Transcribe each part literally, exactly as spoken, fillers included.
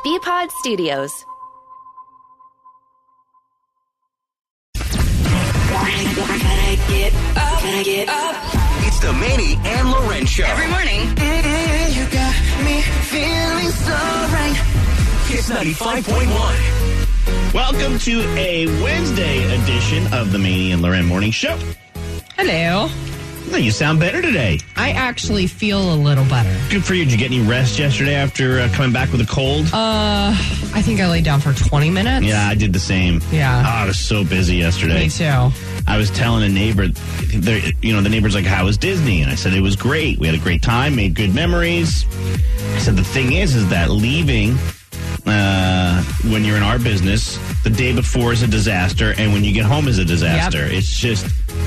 B-Pod Studios. Get up, get up. It's the Manny and Loren Show. Every morning. Mm-hmm, you got me feeling so right. Kiss ninety-five point one. Welcome to a Wednesday edition of the Manny and Loren Morning Show. Hello. Well, you sound better today. I actually feel a little better. Good for you. Did you get any rest yesterday after uh, coming back with a cold? Uh, I think I laid down for twenty minutes. Yeah, I did the same. Yeah. Oh, I was so busy yesterday. Me too. I was telling a neighbor, you know, the neighbor's like, how was Disney? And I said, it was great. We had a great time, made good memories. I said, the thing is, is that leaving uh, when you're in our business, the day before is a disaster, and when you get home is a disaster. Yep. It's just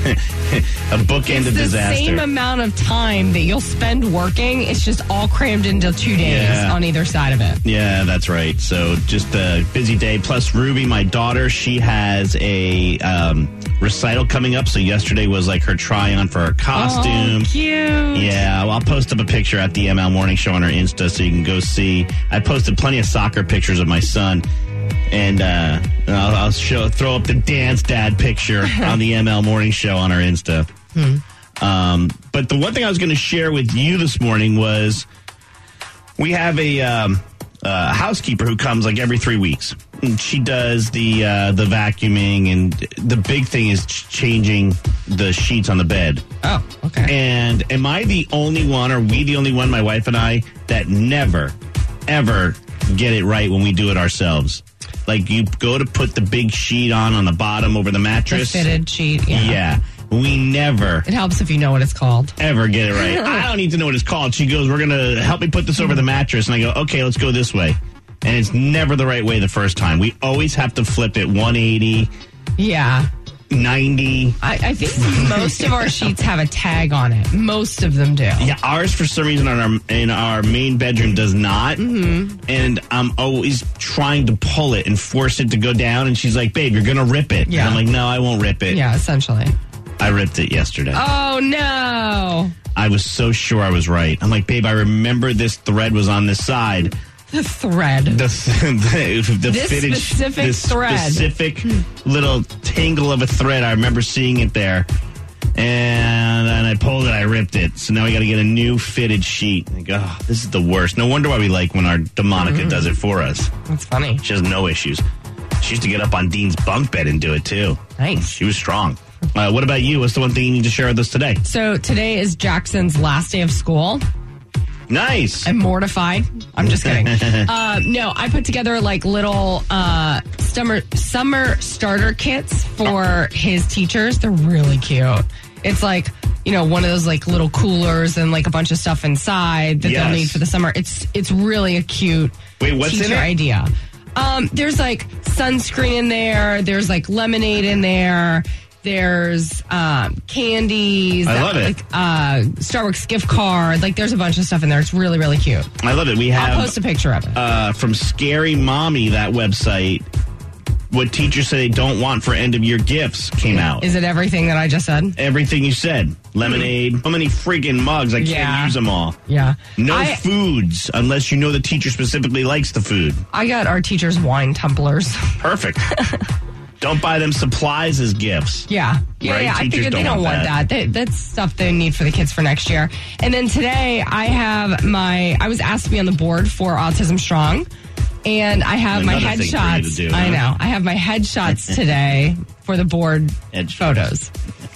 a bookend it's of the disaster. Same amount of time that you'll spend working, it's just all crammed into two days Yeah. on either side of it. Yeah, that's right. So just a busy day. Plus, Ruby, my daughter, she has a um, recital coming up. So yesterday was like her try-on for her costume. Oh, cute. Yeah, well, I'll post up a picture at the M L Morning Show on our Insta so you can go see. I posted plenty of soccer pictures of my son. And uh, I'll, I'll show throw up the dance dad picture on the M L Morning Show on our Insta. Hmm. Um, but the one thing I was going to share with you this morning was we have a, um, a housekeeper who comes like every three weeks. And she does the uh, the vacuuming, and the big thing is ch- changing the sheets on the bed. Oh, okay. And am I the only one, or we the only one, my wife and I, that never, ever get it right when we do it ourselves? Like, you go to put the big sheet on on the bottom over the mattress. The fitted sheet, yeah. Yeah. We never, It helps if you know what it's called. ever get it right. I don't need to know what it's called. She goes, we're going to help me put this over the mattress. And I go, okay, let's go this way. And it's never the right way the first time. We always have to flip it one eighty, Yeah. ninety. I, I think most of our sheets have a tag on it. Most of them do. Yeah, ours for some reason on our in our main bedroom does not, mm-hmm. and I'm always trying to pull it and force it to go down. And she's like, "Babe, you're gonna rip it." Yeah. And I'm like, "No, I won't rip it." Yeah, essentially. I ripped it yesterday. Oh, no. I was so sure I was right. I'm like, "Babe, I remember this thread was on this side." The thread. The the, the This fitted, specific this thread. specific little tangle of a thread. I remember seeing it there. And and I pulled it, I ripped it. So now we got to get a new fitted sheet. I go, oh, this is the worst. No wonder why we like when our DeMonica mm-hmm. does it for us. That's funny. She has no issues. She used to get up on Dean's bunk bed and do it too. Nice. She was strong. Uh, what about you? What's the one thing you need to share with us today? So today is Jackson's last day of school. Nice. I'm mortified. I'm just kidding. uh, no, I put together like little uh, summer summer starter kits for his teachers. They're really cute. It's like, you know, one of those like little coolers and like a bunch of stuff inside that Yes. they'll need for the summer. It's it's really a cute Wait, what's in teacher it? idea. Um, there's like sunscreen in there. There's like lemonade in there. There's um, candies. I love it. Like uh, Starbucks gift card. Like there's a bunch of stuff in there. It's really, really cute. I love it. We have I'll post a picture of it. uh, from Scary Mommy, that website, what teachers say they don't want for end of year gifts came out. Is it everything that I just said? Everything you said. Lemonade. How many freaking mugs? I can't Yeah. use them all. Yeah. No I, foods unless you know the teacher specifically likes the food. I got our teachers wine tumblers. Perfect. Don't buy them supplies as gifts. Yeah. Yeah, Right? yeah. I Teachers figured they don't don't want want that. They, that's stuff they need for the kids for next year. And then today I have my, I was asked to be on the board for Autism Strong. And I have Another my thing for you headshots. to do, I huh? know. I have my headshots today for the board Headshots. photos.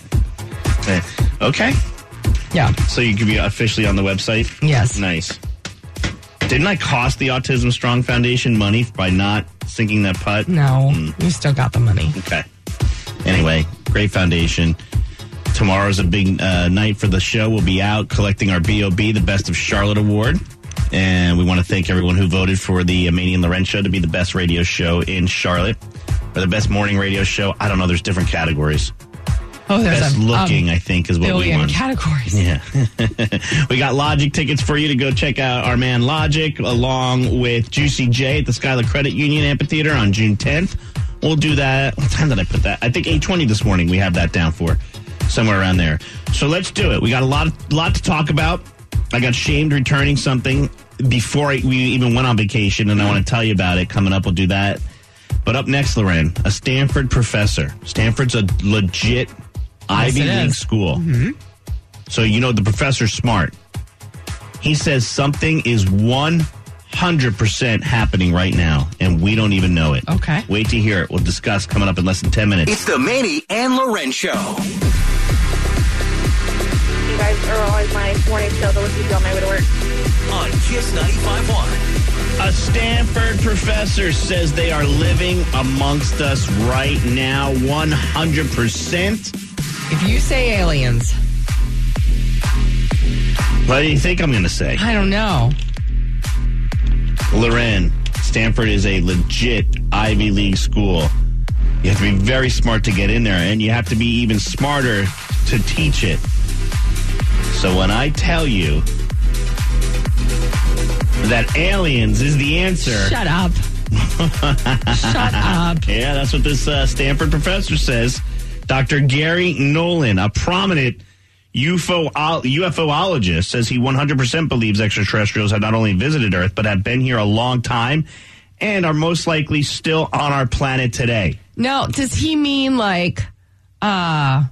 Eh, Okay. Yeah. So you could be officially on the website? Yes. Nice. Didn't I cost the Autism Strong Foundation money by not sinking that putt? No, we still got the money. Okay. Anyway, great foundation. Tomorrow's a big uh, night for the show. We'll be out collecting our B O B, the Best of Charlotte Award. And we want to thank everyone who voted for the Manny and Loren Show to be the best radio show in Charlotte. Or the best morning radio show. I don't know. There's different categories. Oh, there's Best a looking, um, I think, is what we billion want. categories. Yeah. We got Logic tickets for you to go check out our man Logic along with Juicy J at the Skylar Credit Union Amphitheater on June tenth. We'll do that. What time did I put that? I think eight twenty this morning we have that down for. Somewhere around there. So let's do it. We got a lot, of, lot to talk about. I got shamed returning something before I, we even went on vacation, and I want to tell you about it. Coming up, we'll do that. But up next, Loren, a Stanford professor. Stanford's a legit yes, Ivy League school. Mm-hmm. So you know the professor's smart. He says something is one hundred percent happening right now, and we don't even know it. Okay. Wait to hear it. We'll discuss coming up in less than ten minutes. It's the Manny and Loren Show. You guys are always my morning show that listen to on my way to work. On Kiss ninety-five point one. A Stanford professor says they are living amongst us right now, one hundred percent. If you say aliens. What do you think I'm going to say? I don't know. Loren, Stanford is a legit Ivy League school. You have to be very smart to get in there, and you have to be even smarter to teach it. So when I tell you that aliens is the answer... Shut up. Shut up. Yeah, that's what this uh, Stanford professor says. Doctor Gary Nolan, a prominent U F O UFOologist, says he one hundred percent believes extraterrestrials have not only visited Earth, but have been here a long time and are most likely still on our planet today. Now, does he mean like uh,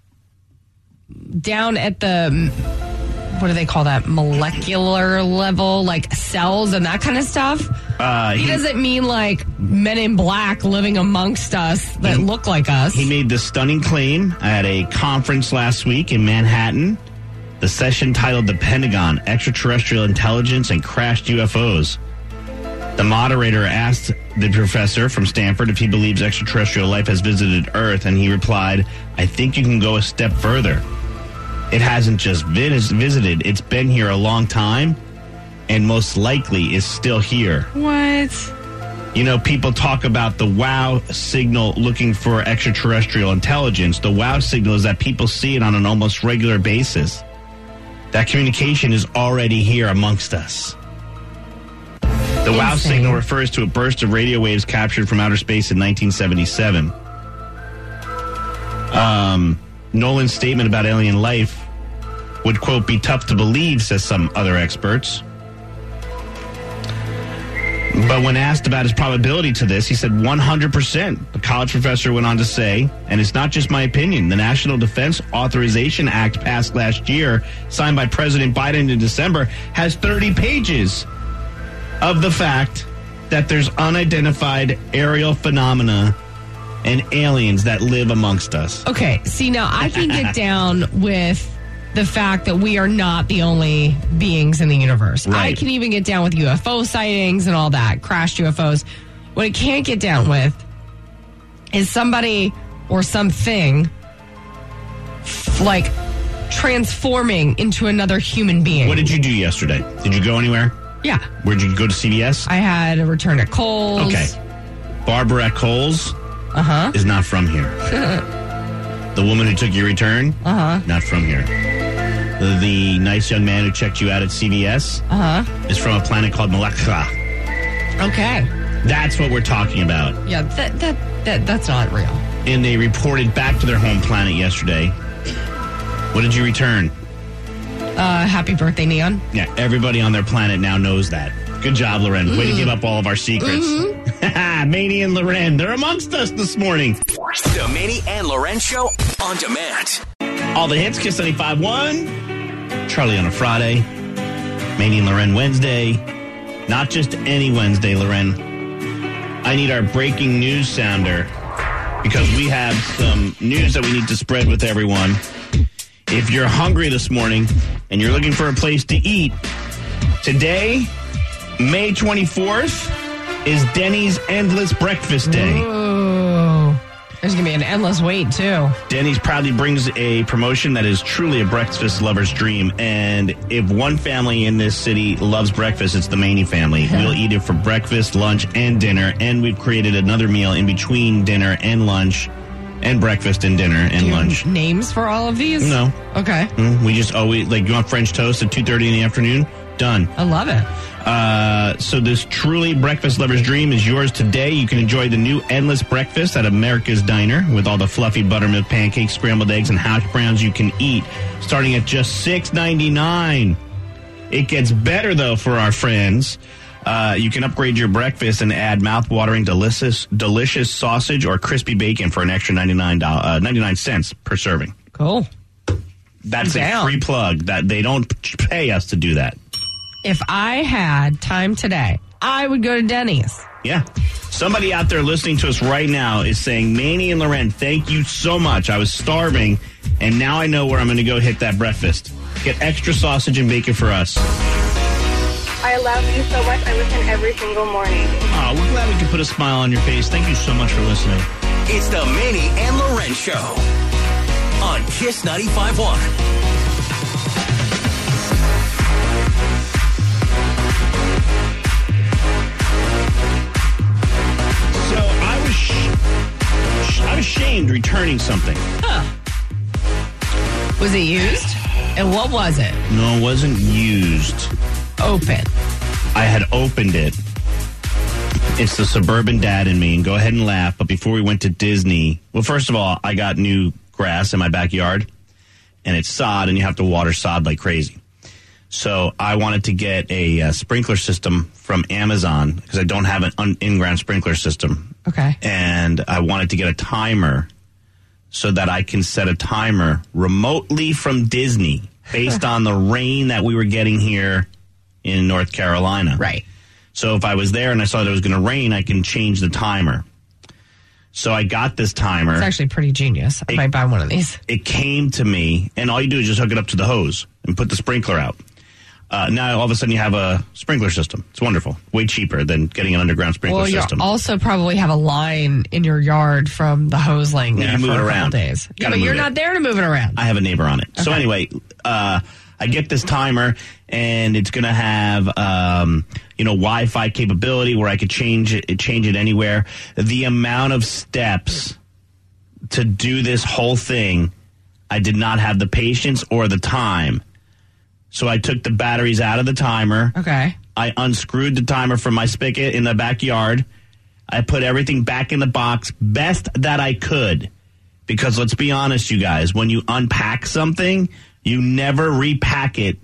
down at the, what do they call that, molecular level, like cells and that kind of stuff? Uh, he, he doesn't mean like men in black living amongst us that he, look like us. He made this stunning claim at a conference last week in Manhattan. The session titled The Pentagon, Extraterrestrial Intelligence and Crashed U F Os. The moderator asked the professor from Stanford if he believes extraterrestrial life has visited Earth, and he replied, I think you can go a step further. It hasn't just vis- visited, it's been here a long time, and most likely is still here. What? You know, people talk about the WOW signal looking for extraterrestrial intelligence. The WOW signal is that people see it on an almost regular basis. That communication is already here amongst us. The Insane. WOW signal refers to a burst of radio waves captured from outer space in nineteen seventy-seven. Um, Nolan's statement about alien life would, quote, be tough to believe, says some other experts. But when asked about his probability to this, he said one hundred percent. The college professor went on to say, and it's not just my opinion, the National Defense Authorization Act passed last year, signed by President Biden in December, has thirty pages of the fact that there's unidentified aerial phenomena and aliens that live amongst us. Okay, see, now I can get down with the fact that we are not the only beings in the universe. Right. I can even get down with U F O sightings and all that, crashed U F Os. What I can't get down with is somebody or something f- like transforming into another human being. What did you do yesterday? Did you go anywhere? Yeah. Where'd you go, to C V S? I had a return at Kohl's. Okay. Barbara at Kohl's uh-huh. is not from here. The woman who took your return, uh-huh. not from here. The, the nice young man who checked you out at C V S uh-huh. is from a planet called Malakha. Okay. That's what we're talking about. Yeah, that, that that that's not real. And they reported back to their home planet yesterday. What did you return? Uh, happy birthday, Neon. Yeah, everybody on their planet now knows that. Good job, Loren. Mm. Way to give up all of our secrets. Mm-hmm. Manny and Loren, they're amongst us this morning. The Manny and Loren Show on demand. All the hits, Kiss ninety-five point one. Charlie on a Friday. Manny and Loren Wednesday. Not just any Wednesday, Loren. I need our breaking news sounder because we have some news that we need to spread with everyone. If you're hungry this morning and you're looking for a place to eat, today, May twenty-fourth, is Denny's Endless Breakfast Day. Ooh. There's going to be an endless wait, too. Denny's proudly brings a promotion that is truly a breakfast lover's dream. And if one family in this city loves breakfast, it's the Maney family. We'll eat it for breakfast, lunch, and dinner. And we've created another meal in between dinner and lunch. And breakfast and dinner and Do you lunch. have names for all of these? No. Okay. Mm, we just always, like, you want French toast at two thirty in the afternoon? Done. I love it. Uh, so this truly breakfast lover's dream is yours today. You can enjoy the new Endless Breakfast at America's Diner with all the fluffy buttermilk pancakes, scrambled eggs, and hash browns you can eat, starting at just six ninety-nine. It gets better, though, for our friends. Uh, you can upgrade your breakfast and add mouth-watering, delicious, delicious sausage or crispy bacon for an extra ninety-nine, uh, ninety-nine cents per serving. Cool. That's I'm a down. free plug. That they don't pay us to do that. If I had time today, I would go to Denny's. Yeah. Somebody out there listening to us right now is saying, Manny and Loren, thank you so much. I was starving, and now I know where I'm going to go hit that breakfast. Get extra sausage and bacon for us. I love you so much. I listen every single morning. Oh, we're glad we could put a smile on your face. Thank you so much for listening. It's the Manny and Loren Show on Kiss ninety-five point one. So I was, sh- I was shamed returning something. Huh. Was it used? And what was it? No, it wasn't used. Open. I had opened it. It's the suburban dad in me, and go ahead and laugh. But before we went to Disney, well, first of all, I got new grass in my backyard, and it's sod, and you have to water sod like crazy. So I wanted to get a uh, sprinkler system from Amazon because I don't have an un- in-ground sprinkler system. Okay. And I wanted to get a timer so that I can set a timer remotely from Disney based on the rain that we were getting here in North Carolina. Right. So if I was there and I saw that it was going to rain, I can change the timer. So I got this timer. It's actually pretty genius. I It- might buy one of these. It came to me, and all you do is just hook it up to the hose and put the sprinkler out. Uh, now, all of a sudden, you have a sprinkler system. It's wonderful. Way cheaper than getting an underground sprinkler Well, you system. also probably have a line in your yard from the hose laying Yeah, there you move for it a couple around. days. Yeah, Gotta but move you're it. not there to move it around. I have a neighbor on it. So Okay. anyway, uh, I get this timer, and it's going to have, um, you know, Wi-Fi capability where I could change it, change it anywhere. The amount of steps to do this whole thing, I did not have the patience or the time. So I took the batteries out of the timer. Okay. I unscrewed the timer from my spigot in the backyard. I put everything back in the box best that I could. Because let's be honest, you guys, when you unpack something, you never repack it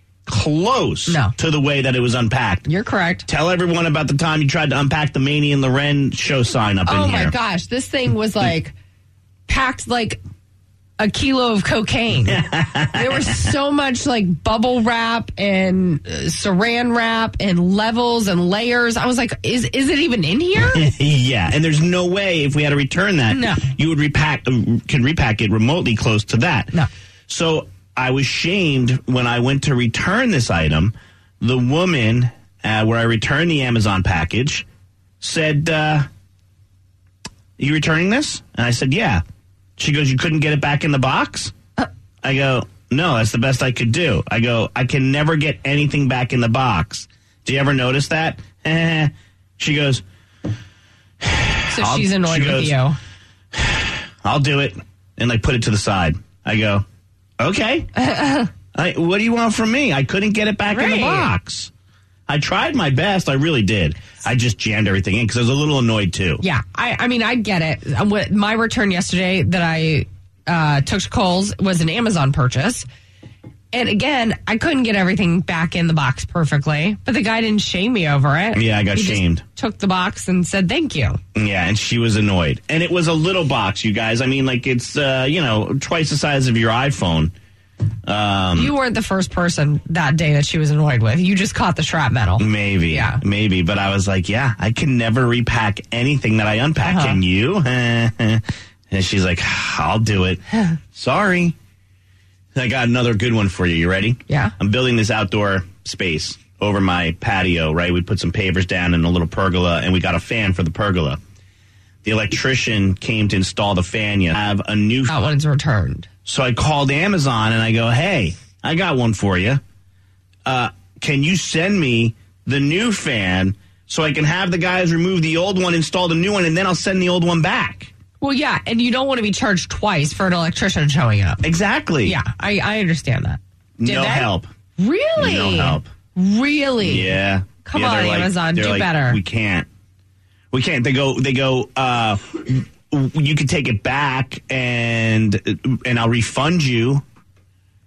close No. to the way that it was unpacked. You're correct. Tell everyone about the time you tried to unpack the Manny and Loren show sign up Oh in my here. gosh, this thing was like packed like a kilo of cocaine. There was so much like bubble wrap and uh, saran wrap and levels and layers. I was like, is is it even in here? Yeah, and there's no way if we had to return that, No. you would repack uh, can repack it remotely close to that. No. So I was shamed when I went to return this item. The woman uh, where I returned the Amazon package said, uh, "You returning this?" And I said, "Yeah." She goes, "You couldn't get it back in the box?" Uh. I go, "No, that's the best I could do." I go, "I can never get anything back in the box." Do you ever notice that? Eh. She goes, So I'll- she's annoyed she with goes, you. "I'll do it," and like put it to the side. I go, "Okay. I, what do you want from me? I couldn't get it back in the Right. box. I tried my best. I really did. I just jammed everything in because I was a little annoyed too." Yeah, I, I mean, I get it. Uh, what- My return yesterday that I uh, took to Kohl's was an Amazon purchase. And again, I couldn't get everything back in the box perfectly, but the guy didn't shame me over it. Yeah, I got He just shamed. took the box and said, thank you. Yeah, and she was annoyed. And it was a little box, you guys. I mean, like it's, uh, you know, twice the size of your iPhone. Um, You weren't the first person that day that she was annoyed with. You just caught the shrapnel. Maybe. Yeah. Maybe. But I was like, yeah, I can never repack anything that I unpack. Uh-huh. Can you? And she's like, I'll do it. Sorry. I got another good one for you. You ready? Yeah. I'm building this outdoor space over my patio, right? We put some pavers down and a little pergola, and we got a fan for the pergola. The electrician came to install the fan. You have a new... That one's returned. So I called Amazon and I go, hey, I got one for you. Uh, can you send me the new fan so I can have the guys remove the old one, install the new one, and then I'll send the old one back? Well, yeah, and you don't want to be charged twice for an electrician showing up. Exactly. Yeah, I, I understand that. Did no they? help. Really? No help. Really? Yeah. Come Yeah, on, they're like- Amazon, they're do like, better. We can't. We can't. They go, they go, uh, you can take it back and, and I'll refund you.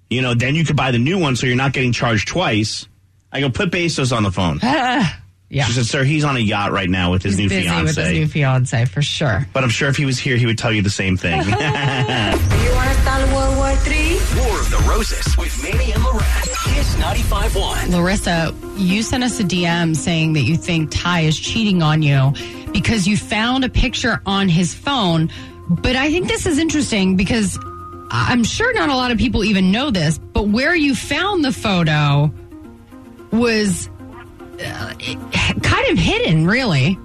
You know, then you could buy the new one so you're not getting charged twice. I go, put Bezos on the phone. Yeah. She said, sir, he's on a yacht right now with his He's new busy fiance. with his new fiance, for sure. But I'm sure if he was here, he would tell you the same thing. You want to start World War Three? War of the Roses with Manny and Loren. Kiss ninety-five point one. Larissa, you sent us a D M saying that you think Ty is cheating on you because you found a picture on his phone. But I think this is interesting because I'm sure not a lot of people even know this, but where you found the photo was uh, kind of hidden, really.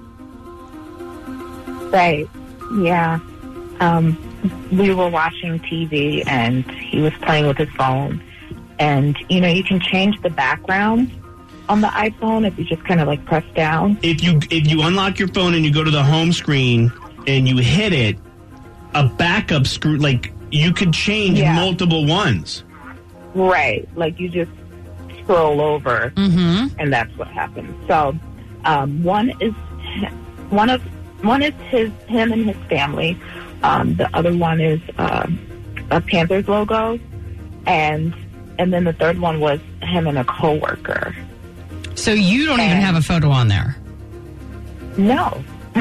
Right. Yeah. Um, we were watching T V and he was playing with his phone. And, you know, you can change the background on the iPhone if you just kind of like press down. If you if you unlock your phone and you go to the home screen and you hit it, a backup screw, like you could change Yeah. multiple ones. Right. Like you just scroll over Mm-hmm. and that's what happens. So um, one is one of one is his him and his family. Um, the other one is um, a Panthers logo, and and then the third one was him and a coworker. So you don't even And- have a photo on there. No.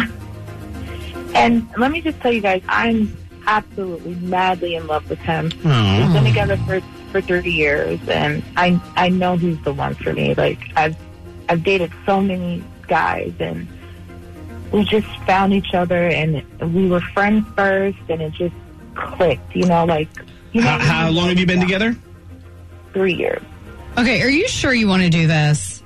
And let me just tell you guys, I'm absolutely madly in love with him. Oh. We've been together for, for thirty years, and I I know he's the one for me. Like I've I've dated so many guys, and we just found each other, and we were friends first, and it just clicked. You know, like you know. How, how long have you been together? Three years. Okay, are you sure you want to do this?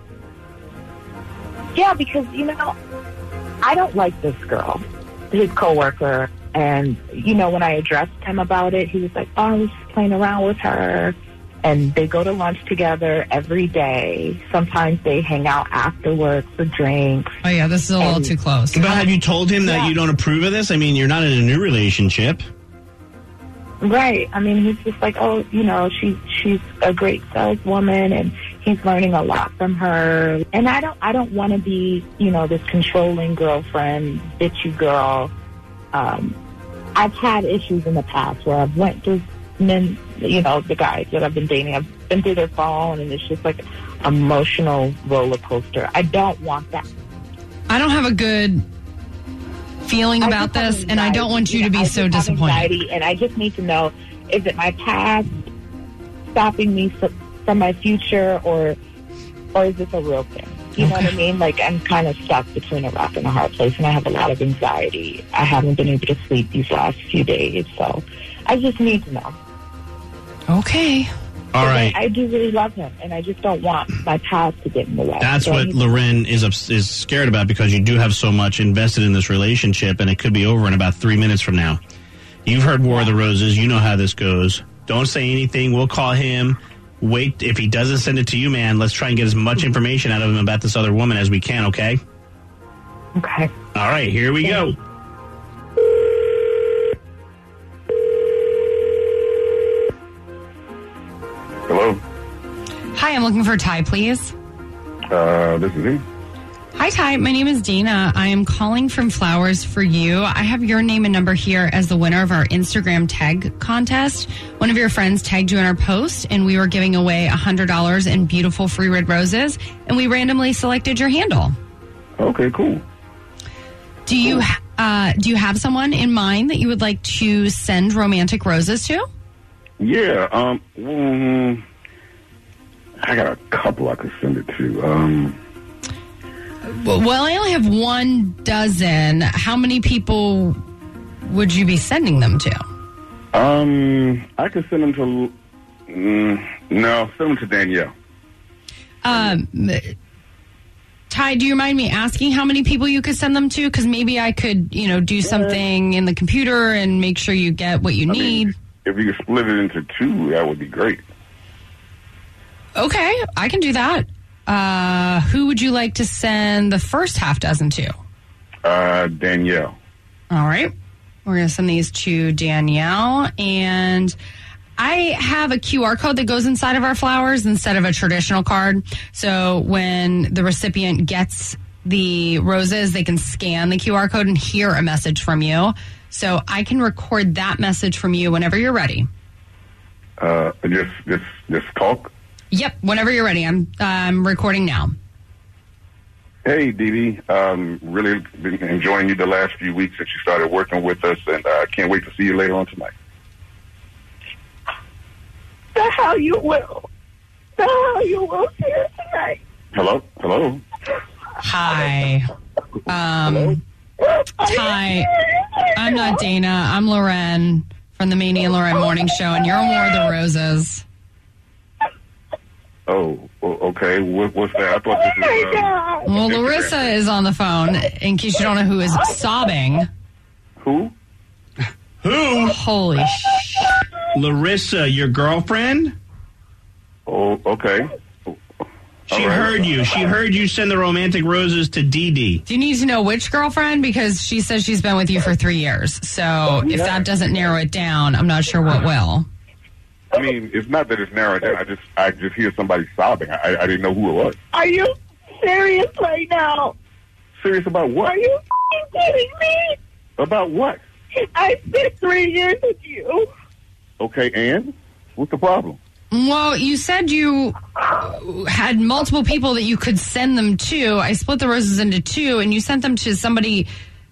Yeah, because you know, I don't like this girl, his coworker. And, you know, when I addressed him about it, he was like, oh, I was just playing around with her. And they go to lunch together every day. Sometimes they hang out after work for drinks. Oh, yeah, this is a little And- too close. But have you told him that Yeah. you don't approve of this? I mean, you're not in a new relationship. Right. I mean, he's just like, oh, you know, she, she's a great saleswoman and he's learning a lot from her. And I don't, I don't want to be, you know, this controlling girlfriend, bitchy girl. Um, I've had issues in the past where I've went through men, you know, the guys that I've been dating. I've been through their phone, and it's just like emotional roller coaster. I don't want that. I don't have a good feeling I about just have this, and I don't anxiety. want you to know, be I so just have disappointed. anxiety, and I just need to know, is it my past stopping me so- from my future, or or is this a real thing? You know what I mean? Like, I'm kind of stuck between a rock and a hard place, and I have a lot of anxiety. I haven't been able to sleep these last few days, so I just need to know. Okay. All right. I, I do really love him, and I just don't want my past to get in the way. That's So I what need- Loren is ups- is scared about, because you do have so much invested in this relationship, and it could be over in about three minutes from now. You've heard War of the Roses. You know how this goes. Don't say anything. We'll call him. Wait. If he doesn't send it to you, man, let's try and get as much information out of him about this other woman as we can, okay? Okay. All right, here we go. Hello, Hi, I'm looking for Ty, please. uh, this is he. Hi, Ty. My name is Dana. I am calling from Flowers for You. I have your name and number here as the winner of our Instagram tag contest. One of your friends tagged you in our post, and we were giving away one hundred dollars in beautiful free red roses, and we randomly selected your handle. Okay, cool. Do you uh, do you have someone in mind that you would like to send romantic roses to? Yeah, um, mm, I got a couple I could send it to. Um, Well, I only have one dozen. How many people would you be sending them to? um, I could send them to. Mm, no, send them to Danielle. Um, Ty, do you mind me asking how many people you could send them to? Because maybe I could, you know, do something in the computer and make sure you get what you I need. mean, if you could split it into two, that would be great. Okay, I can do that. Uh, who would you like to send the first half dozen to? Uh, Danielle. All right. We're going to send these to Danielle. And I have a Q R code that goes inside of our flowers instead of a traditional card. So when the recipient gets the roses, they can scan the Q R code and hear a message from you. So I can record that message from you whenever you're ready. Uh, just, just, just talk. Yep. Whenever you're ready. I'm, I'm recording now. Hey, Dee Dee. Um, really been enjoying you the last few weeks that you started working with us, and I uh, can't wait to see you later on tonight. The hell you will. The hell you will see her tonight. Hello? Hello? Hi. Um, hi. I'm not Dana. I'm Loren from the Manny and Loren Morning Show, and you're on War of the Roses. Oh, okay. What, what's that? I thought this was... Um, well, Larissa is on the phone, in case you don't know who is sobbing. Who? Who? Holy sh... Larissa, your girlfriend? Oh, okay. She right. heard you. She heard you send the romantic roses to Dee Dee. Do you need to know which girlfriend? Because she says she's been with you for three years. So if that doesn't narrow it down, I'm not sure what will. I mean, it's not that it's narrowed down. I just, I just hear somebody sobbing. I, I didn't know who it was. Are you serious right now? Serious about what? Are you kidding me? About what? I spent three years with you. Okay, and what's the problem? Well, you said you had multiple people that you could send them to. I split the roses into two, and you sent them to somebody,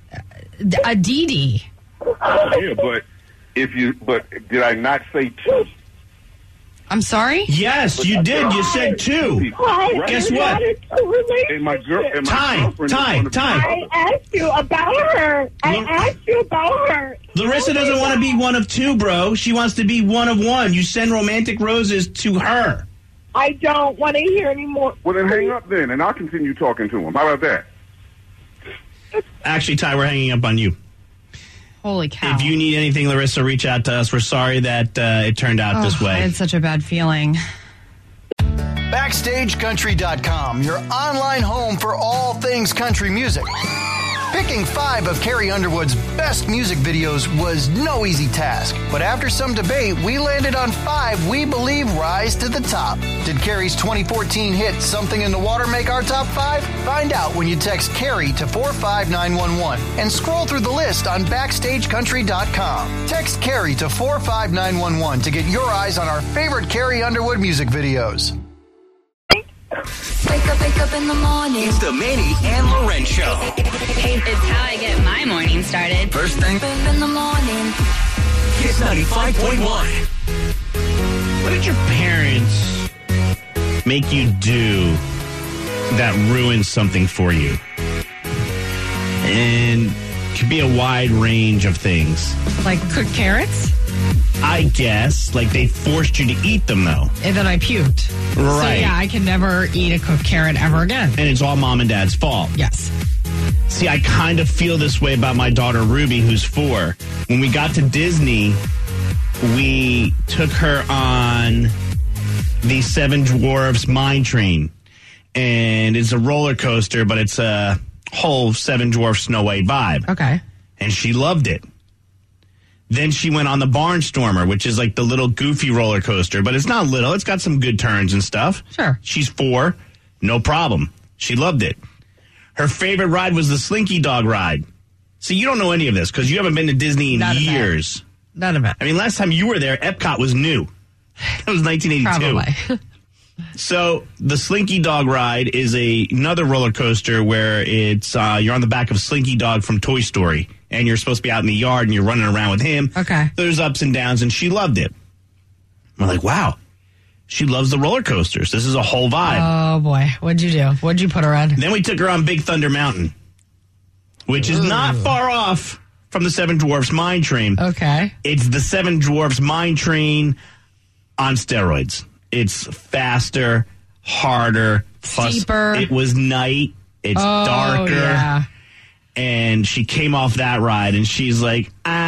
a Dee Dee. Yeah, but if you, but did I not say two? I'm sorry? Yes, you did. You said two. Right. Guess what? And my girl, and my Time, girlfriend time, is time. I asked you about her. I Look- asked you about her. Larissa doesn't want to be one of two, bro. She wants to be one of one. You send romantic roses to her. I don't want to hear anymore. Well, then hang up then, and I'll continue talking to him. How about that? Actually, Ty, we're hanging up on you. Holy cow. If you need anything, Larissa, reach out to us. We're sorry that uh, it turned out oh, this way. I had such a bad feeling. Backstage Country dot com, your online home for all things country music. Picking five of Carrie Underwood's best music videos was no easy task, but after some debate, we landed on five we believe rise to the top. Did Carrie's twenty fourteen hit Something in the Water make our top five? Find out when you text Carrie to four five nine one one and scroll through the list on Backstage Country dot com. Text Carrie to four five nine one one to get your eyes on our favorite Carrie Underwood music videos. Wake up, wake up in the morning. It's the Manny and Loren Show. Hey, it's how I get my morning started. First thing, In the morning. Kiss ninety-five point one. What did your parents make you do that ruined something for you? And it could be a wide range of things. Like cooked carrots? I guess. Like they forced you to eat them, though. And then I puked. So Right. yeah, I can never eat a cooked carrot ever again. And it's all mom and dad's fault. Yes. See, I kind of feel this way about my daughter Ruby, who's four. When we got to Disney, we took her on the Seven Dwarfs Mine Train. And it's a roller coaster, but it's a whole Seven Dwarfs Snow White vibe. Okay. And she loved it. Then she went on the Barnstormer, which is like the little goofy roller coaster, but it's not little. It's got some good turns and stuff. Sure. She's four. No problem. She loved it. Her favorite ride was the Slinky Dog ride. See, you don't know any of this because you haven't been to Disney in None of it. years. None of it. I mean, last time you were there, Epcot was new. That was nineteen eighty-two. Probably. So the Slinky Dog ride is a, another roller coaster where it's uh, you're on the back of Slinky Dog from Toy Story, and you're supposed to be out in the yard and you're running around with him. Okay. There's ups and downs, and she loved it. I'm like, wow, she loves the roller coasters. This is a whole vibe. Oh, boy. What'd you do? What'd you put her on? Then we took her on Big Thunder Mountain, which is not far off from the Seven Dwarfs Mine Train. Okay. It's the Seven Dwarfs Mine Train on steroids. It's faster, harder, plus Steeper. it was night. It's Oh, darker. yeah. And she came off that ride and she's like,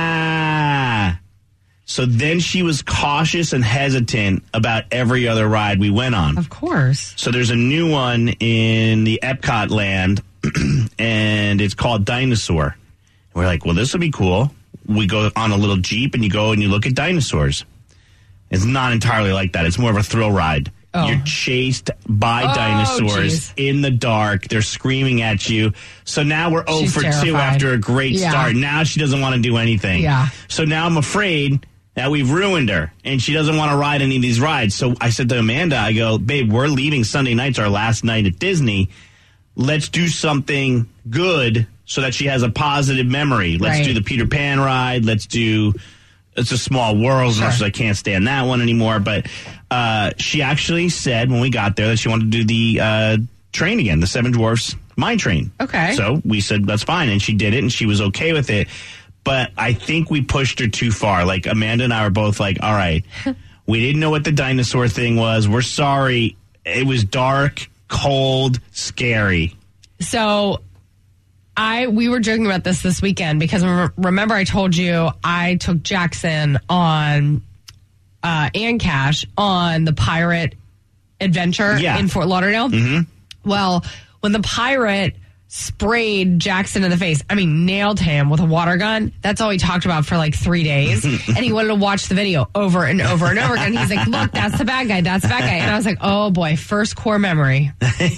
ah. So then she was cautious and hesitant about every other ride we went on. Of course. So there's a new one in the Epcot land, and it's called Dinosaur. And we're like, well, this would be cool. We go on a little Jeep, and you go and you look at dinosaurs. It's not entirely like that. It's more of a thrill ride. Oh. You're chased by Oh, dinosaurs geez. in the dark. They're screaming at you. So now we're oh She's for two terrified. after a great Yeah. start. Now she doesn't want to do anything. Yeah. So now I'm afraid Now we've ruined her, and she doesn't want to ride any of these rides. So I said to Amanda, I go, babe, we're leaving Sunday night's our last night at Disney. Let's do something good so that she has a positive memory. Let's Right. do the Peter Pan ride. Let's do It's a Small World. Sure. So I can't stand that one anymore. But uh, she actually said when we got there that she wanted to do the uh, train again, the Seven Dwarfs Mine Train. Okay. So we said, that's fine. And she did it, and she was okay with it. But I think we pushed her too far. Like, Amanda and I were both like, all right, we didn't know what the dinosaur thing was. We're sorry. It was dark, cold, scary. So I we were joking about this this weekend because re- remember I told you I took Jackson on uh, and Cash on the pirate adventure Yeah. in Fort Lauderdale. Mm-hmm. Well, when the pirate sprayed Jackson in the face, I mean, nailed him with a water gun. That's all he talked about for like three days. And he wanted to watch the video over and over and over again. He's like, look, that's the bad guy. That's the bad guy. And I was like, oh boy, first core memory.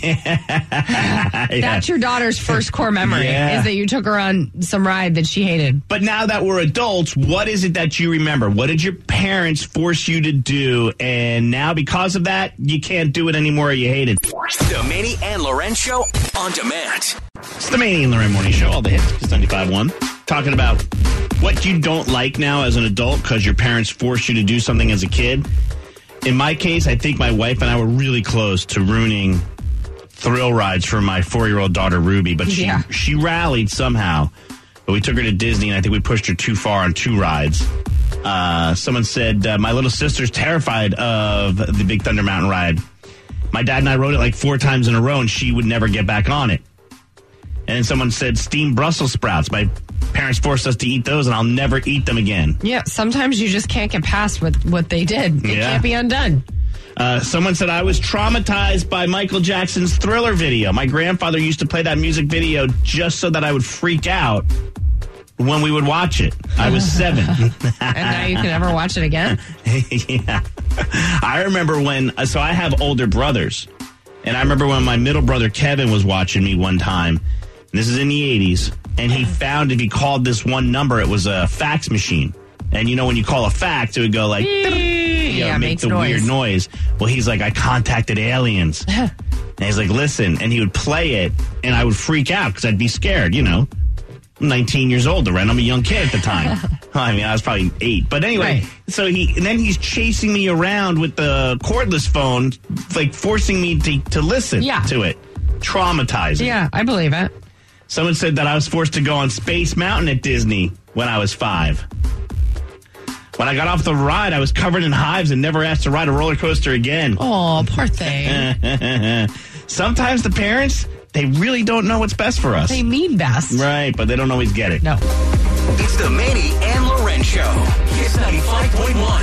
That's your daughter's first core memory Yeah. is that you took her on some ride that she hated. But now that we're adults, what is it that you remember? What did your parents force you to do? And now because of that, you can't do it anymore. You hate it. The Manny and Loren Show on demand. It's the Manny and Loren Morning Show. All the hits. It's ninety-five point one. Talking about what you don't like now as an adult because your parents forced you to do something as a kid. In my case, I think my wife and I were really close to ruining thrill rides for my four-year-old daughter, Ruby. But she, Yeah. she rallied somehow. But we took her to Disney, and I think we pushed her too far on two rides. Uh, someone said, uh, my little sister's terrified of the Big Thunder Mountain ride. My dad and I rode it like four times in a row, and she would never get back on it. And then someone said steamed Brussels sprouts. My parents forced us to eat those, and I'll never eat them again. Yeah, sometimes you just can't get past what, what they did. It Yeah. can't be undone. Uh, someone said I was traumatized by Michael Jackson's Thriller video. My grandfather used to play that music video just so that I would freak out when we would watch it. I was seven. And now you can never watch it again. Yeah. I remember when, so I have older brothers. And I remember when my middle brother Kevin was watching me one time. And this is in the eighties. And he found if he called this one number, it was a fax machine. And you know, when you call a fax, it would go like, you know, Yeah, make makes the noise. weird noise. Well, he's like, I contacted aliens. And he's like, listen. And he would play it, and I would freak out because I'd be scared, you know. I'm nineteen years old, right? I'm a young kid at the time. I mean, I was probably eight. But anyway, Right. so he, and then he's chasing me around with the cordless phone, like forcing me to, to listen Yeah. to it. Traumatizing. Yeah, I believe it. Someone said that I was forced to go on Space Mountain at Disney when I was five. When I got off the ride, I was covered in hives and never asked to ride a roller coaster again. Oh, poor thing. Sometimes the parents, they really don't know what's best for us. They mean best. Right, but they don't always get it. No. It's the Manny and Loren Show. Kiss ninety-five point one.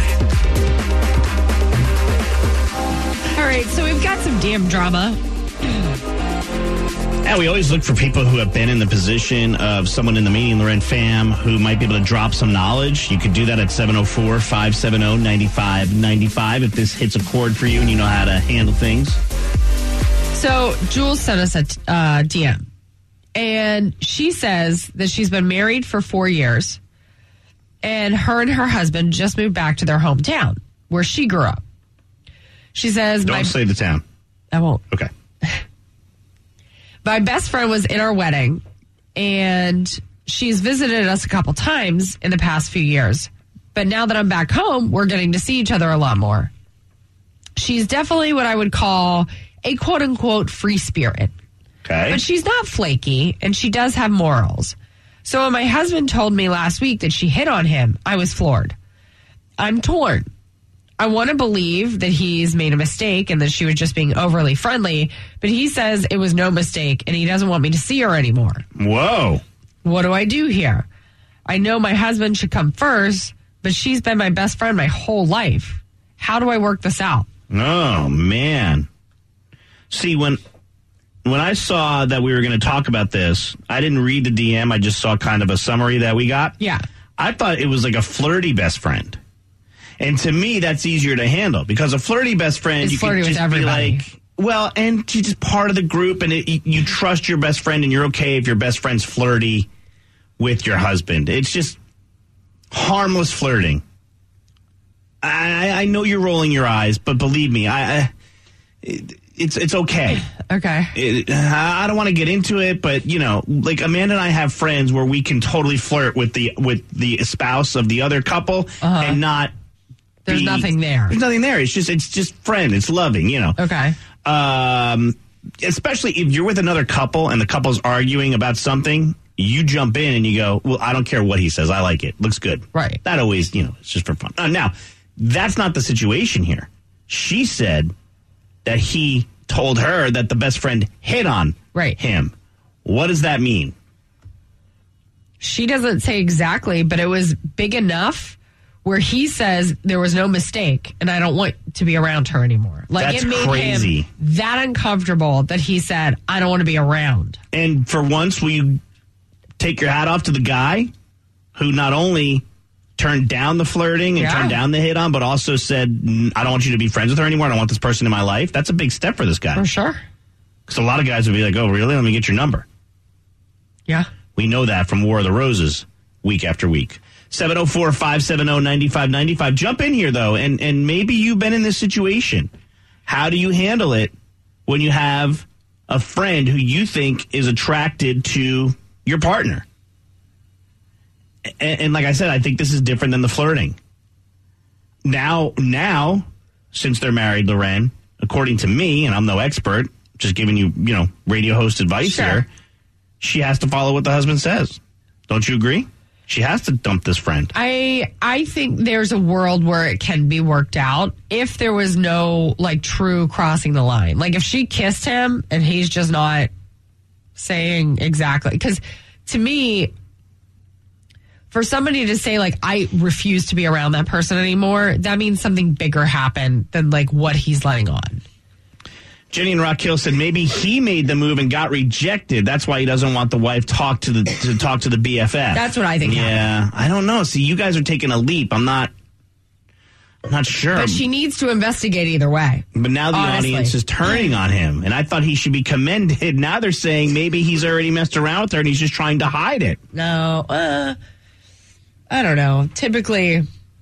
All right, so we've got some damn drama. Yeah, we always look for people who have been in the position of someone in the Manny and Loren fam who might be able to drop some knowledge. You could do that at seven oh four, five seven oh, nine five nine five if this hits a chord for you and you know how to handle things. So Jules sent us a uh, D M, and she says that she's been married for four years, and her and her husband just moved back to their hometown where she grew up. She says, Don't my, say the town. I won't. Okay. My best friend was in our wedding, and she's visited us a couple times in the past few years. But now that I'm back home, we're getting to see each other a lot more. She's definitely what I would call a quote-unquote free spirit. Okay. But she's not flaky, and she does have morals. So when my husband told me last week that she hit on him, I was floored. I'm torn. I want to believe that he's made a mistake and that she was just being overly friendly, but he says it was no mistake and he doesn't want me to see her anymore. Whoa. What do I do here? I know my husband should come first, but she's been my best friend my whole life. How do I work this out? Oh, man. See, when when I saw that we were going to talk about this, I didn't read the D M. I just saw kind of a summary that we got. Yeah. I thought it was like a flirty best friend. And to me, that's easier to handle because a flirty best friend, It's you flirty can with just everybody. be like, well, and she's just part of the group, and it, you, you trust your best friend, and you're okay if your best friend's flirty with your husband. It's just harmless flirting. I, I know you're rolling your eyes, but believe me, I, I it, it's it's okay. Okay. It, I don't want to get into it, but you know, like Amanda and I have friends where we can totally flirt with the with the spouse of the other couple Uh-huh. and not. There's be, nothing there. There's nothing there. It's just it's just friend. It's loving. You know. Okay. Um, especially if you're with another couple and the couple's arguing about something. You jump in and you go, well, I don't care what he says. I like it. Looks good. Right. That always, you know, it's just for fun. Uh, now, that's not the situation here. She said that he told her that the best friend hit on right. him. What does that mean? She doesn't say exactly, but it was big enough where he says there was no mistake and I don't want to be around her anymore. Like That's it made crazy. him that uncomfortable that he said, I don't want to be around. And for once, will you take your hat off to the guy who not only turned down the flirting and Yeah. turned down the hit on, but also said, I don't want you to be friends with her anymore. I don't want this person in my life. That's a big step for this guy. For sure. Because a lot of guys would be like, oh, really? Let me get your number. Yeah. We know that from War of the Roses week after week. seven oh four, five seven oh, nine five nine five. Jump in here, though, and, and maybe you've been in this situation. How do you handle it when you have a friend who you think is attracted to your partner? And, and like I said, I think this is different than the flirting. Now, now, since they're married, Loren, according to me, and I'm no expert, just giving you, you know, radio host advice Sure. here, she has to follow what the husband says. Don't you agree? She has to dump this friend. I I think there's a world where it can be worked out if there was no like true crossing the line. Like if she kissed him and he's just not saying exactly, because to me, for somebody to say like I refuse to be around that person anymore, that means something bigger happened than like what he's letting on. Jenny and Rock Hill said maybe he made the move and got rejected. That's why he doesn't want the wife talk to the to talk to the B F F. That's what I think Yeah, happened. I don't know. See, you guys are taking a leap. I'm not. I'm not sure. But she needs to investigate either way. But now the honestly. audience is turning on him, and I thought he should be commended. Now they're saying maybe he's already messed around with her and he's just trying to hide it. No, uh, I don't know. Typically.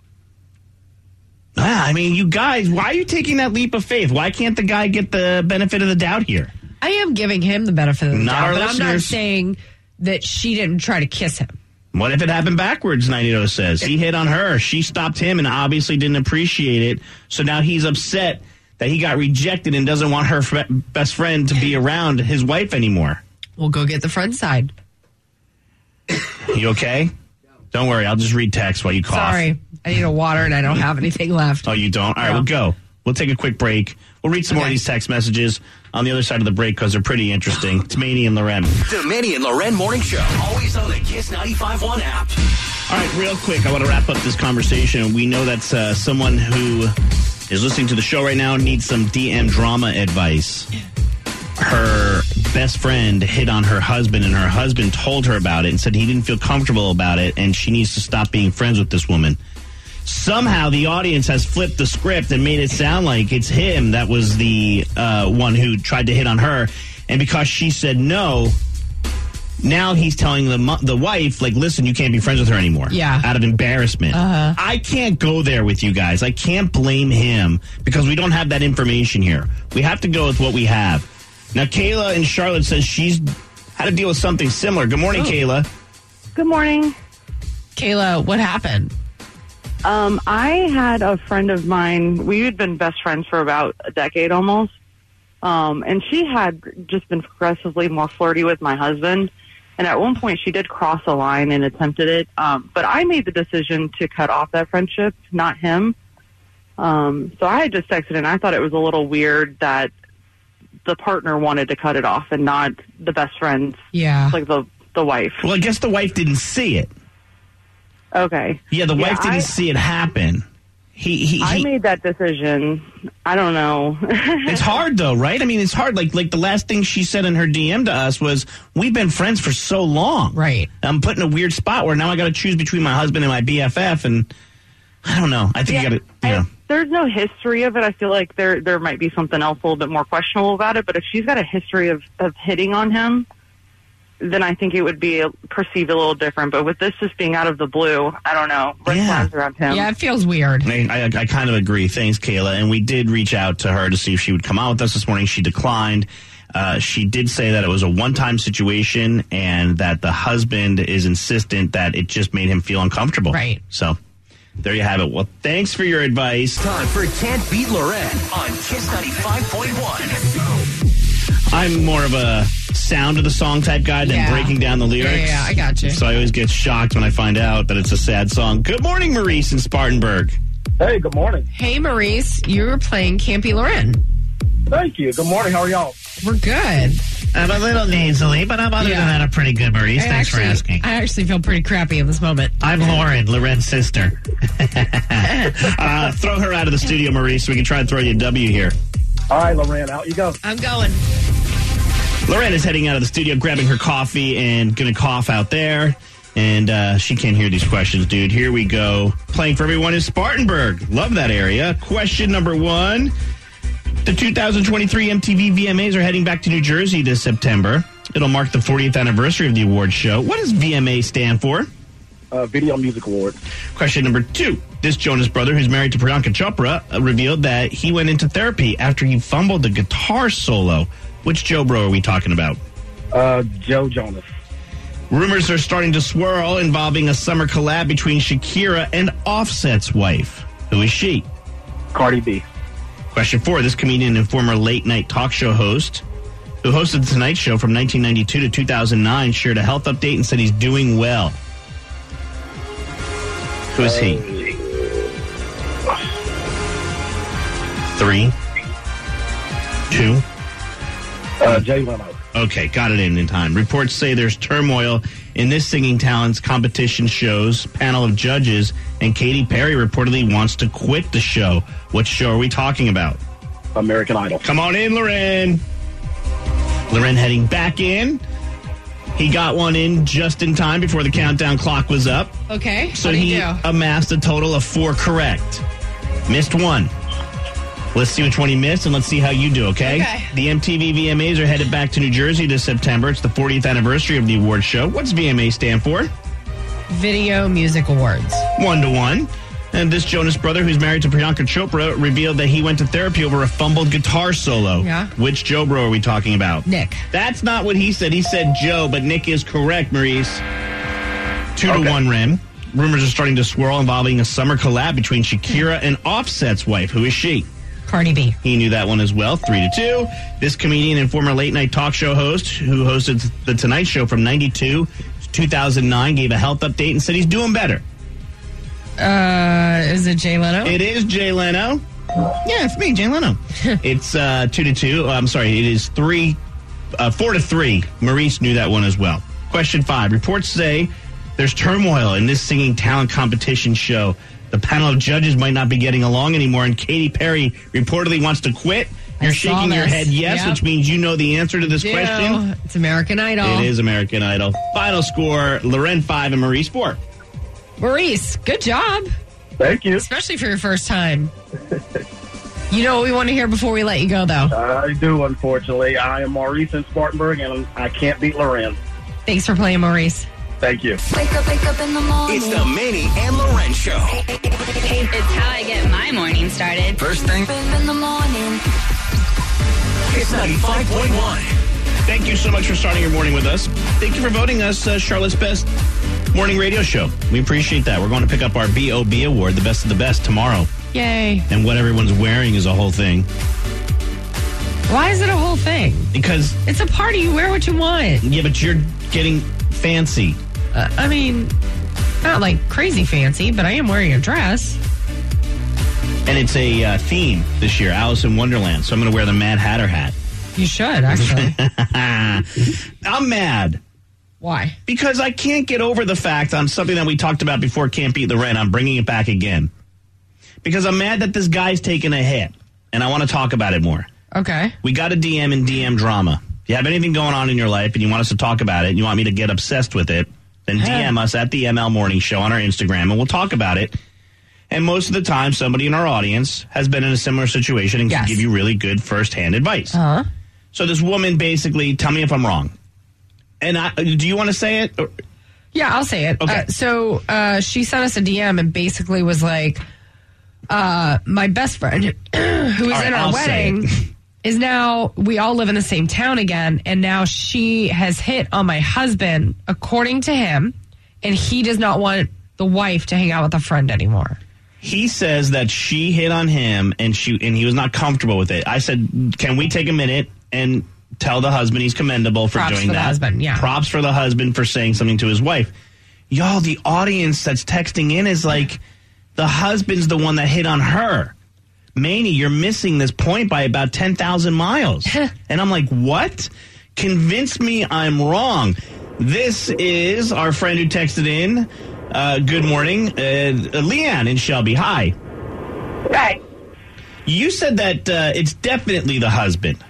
Ah, I mean, you guys, why are you taking that leap of faith? Why can't the guy get the benefit of the doubt here? I am giving him the benefit of the Not doubt, our but I'm not listeners. saying that she didn't try to kiss him. What if it happened backwards, ninety oh says? He hit on her. She stopped him and obviously didn't appreciate it. So now he's upset that he got rejected and doesn't want her fr- best friend to be around his wife anymore. We'll go get the friend side. You okay? Don't worry. I'll just read text while you cough. Sorry, I need a water and I don't have anything left. Oh, you don't? All right, No. we'll go. We'll take a quick break. We'll read some more of Okay. these text messages on the other side of the break because they're pretty interesting. It's Manny and Loren. The Manny and Loren Morning Show. Always on the Kiss ninety-five point one app. All right, real quick, I want to wrap up this conversation. We know that's uh, someone who is listening to the show right now needs some D M drama advice. Her best friend hit on her husband, and her husband told her about it and said he didn't feel comfortable about it, and she needs to stop being friends with this woman. Somehow the audience has flipped the script and made it sound like it's him that was the uh, one who tried to hit on her, and because she said no, now he's telling the mo- the wife, like, listen, you can't be friends with her anymore. Yeah. Out of embarrassment. Uh-huh. I can't go there with you guys. I can't blame him because we don't have that information here. We have to go with what we have. Now, Kayla in Charlotte says she's had to deal with something similar. Good morning, Oh. Kayla. Good morning. Kayla, what happened? Um, I had a friend of mine. We had been best friends for about a decade almost. Um, and she had just been progressively more flirty with my husband. And at one point she did cross a line and attempted it. Um, but I made the decision to cut off that friendship, not him. Um, so I had just texted and I thought it was a little weird that the partner wanted to cut it off and not the best friend, Yeah. like the, the wife. Well, I guess the wife didn't see it. Okay. Yeah, the wife didn't I- see it happen. He, he, I he made that decision. I don't know. It's hard though, right? I mean, it's hard. Like, like the last thing she said in her D M to us was, "We've been friends for so long. Right. I'm put in a weird spot where now I got to choose between my husband and my B F F, and I don't know. I think you got to, you know." There's no history of it. I feel like there there might be something else a little bit more questionable about it. But if she's got a history of, of hitting on him, then I think it would be perceived a little different. But with this just being out of the blue, I don't know. Red Yeah. flags around him. Yeah, it feels weird. I, I, I kind of agree. Thanks, Kayla. And we did reach out to her to see if she would come out with us this morning. She declined. Uh, she did say that it was a one-time situation and that the husband is insistent that it just made him feel uncomfortable. Right. So there you have it. Well, thanks for your advice. Time for Can't Beat Loren on Kiss ninety-five point one. I'm more of a sound of the song type guy than Yeah. breaking down the lyrics. Yeah, yeah, I got you. So I always get shocked when I find out that it's a sad song. Good morning, Maurice in Spartanburg. Hey, good morning. Hey, Maurice, you were playing Campy Loren. Thank you. Good morning. How are y'all? We're good. I'm a little nasally, but I'm other Yeah. than that, I'm pretty good, Maurice. I Thanks actually, for asking. I actually feel pretty crappy in this moment. I'm Lauren, Loren's sister. uh, throw her out of the studio, Maurice, so we can try and throw you a W here. All right, Loren, out you go. I'm going. Loren is heading out of the studio, grabbing her coffee, and going to cough out there. And uh, she can't hear these questions, dude. Here we go. Playing for everyone is Spartanburg. Love that area. Question number one. The two thousand twenty-three M T V V M As are heading back to New Jersey this September. It'll mark the fortieth anniversary of the awards show. What does V M A stand for? Uh, Video Music Award. Question number two. This Jonas brother, who's married to Priyanka Chopra, uh, revealed that he went into therapy after he fumbled the guitar solo. Which Joe Bro are we talking about? Uh, Joe Jonas. Rumors are starting to swirl involving a summer collab between Shakira and Offset's wife. Who is she? Cardi B. Question four. This comedian and former late-night talk show host who hosted The Tonight Show from nineteen ninety-two to two thousand nine shared a health update and said he's doing well. Who is he? Three. Two. Uh, Jay Leno. Okay, got it in in time. Reports say there's turmoil in this singing talent's competition show's panel of judges, and Katy Perry reportedly wants to quit the show. What show are we talking about? American Idol. Come on in, Loren. Loren heading back in. He got one in just in time before the countdown clock was up. Okay, So what do he you do? amassed a total of four correct. Missed one. Let's see which one he missed, and let's see how you do, okay? Okay. The M T V V M As are headed back to New Jersey this September. It's the fortieth anniversary of the award show. What's V M A stand for? Video Music Awards. One to one. And this Jonas brother, who's married to Priyanka Chopra, revealed that he went to therapy over a fumbled guitar solo. Yeah. Which Joe Bro are we talking about? Nick. That's not what he said. He said Joe, but Nick is correct, Maurice. Two Okay. to one, Rim. Rumors are starting to swirl involving a summer collab between Shakira and Offset's wife. Who is she? Cardi B. He knew that one as well. Three to two. This comedian and former late night talk show host who hosted The Tonight Show from ninety-two to two thousand nine gave a health update and said he's doing better. Uh, is it Jay Leno? It is Jay Leno. Yeah, it's me, Jay Leno. It's uh, two to two. I'm sorry, it is three, uh, four to three. Maurice knew that one as well. Question five. Reports say there's turmoil in this singing talent competition show. The panel of judges might not be getting along anymore, and Katy Perry reportedly wants to quit. You're I saw shaking your this. head yes, Yep. which means you know the answer to this Do. question. It's American Idol. It is American Idol. Final score, Loren five and Maurice four. Maurice, good job. Thank you. Especially for your first time. You know what we want to hear before we let you go, though. I do, unfortunately. I am Maurice in Spartanburg, and I can't beat Loren. Thanks for playing, Maurice. Thank you. Wake up, wake up in the morning. It's the Manny and Loren Show. It's how I get my morning started. First thing, Up in the morning. Kiss ninety-five point one. Thank you so much for starting your morning with us. Thank you for voting us uh, Charlotte's Best Morning Radio Show. We appreciate that. We're going to pick up our B O B award, the best of the best, tomorrow. Yay. And what everyone's wearing is a whole thing. Why is it a whole thing? Because, It's a party. You wear what you want. yeah, but you're getting fancy. Uh, I mean, not like crazy fancy, but I am wearing a dress. And it's a uh, theme this year, Alice in Wonderland. So I'm going to wear the Mad Hatter hat. You should, actually. I'm mad. Why? Because I can't get over the fact on something that we talked about before, Can't Beat the Rent. I'm bringing it back again. Because I'm mad that this guy's taking a hit. And I want to talk about it more. Okay. We got a D M and D M drama. If you have anything going on in your life and you want us to talk about it and you want me to get obsessed with it, then D M us at the M L Morning Show on our Instagram and we'll talk about it. And most of the time, somebody in our audience has been in a similar situation and Yes. can give you really good first-hand advice. Uh-huh. So this woman basically, tell me if I'm wrong, And I, do you want to say it? Or? Yeah, I'll say it. Okay. Uh, so uh, she sent us a D M and basically was like, uh, my best friend, who was right, in our I'll wedding, is now, we all live in the same town again, and now she has hit on my husband, according to him, and he does not want the wife to hang out with a friend anymore. He says that she hit on him and she and he was not comfortable with it. I said, can we take a minute and tell the husband he's commendable for Props doing for that? the husband, yeah. Props for the husband for saying something to his wife. Y'all, the audience that's texting in is like, the husband's the one that hit on her. Manny, you're missing this point by about ten thousand miles. And I'm like, what? Convince me I'm wrong. This is our friend who texted in. Uh, good morning. Uh, Leanne in Shelby. Hi. Right. You said that uh, it's definitely the husband.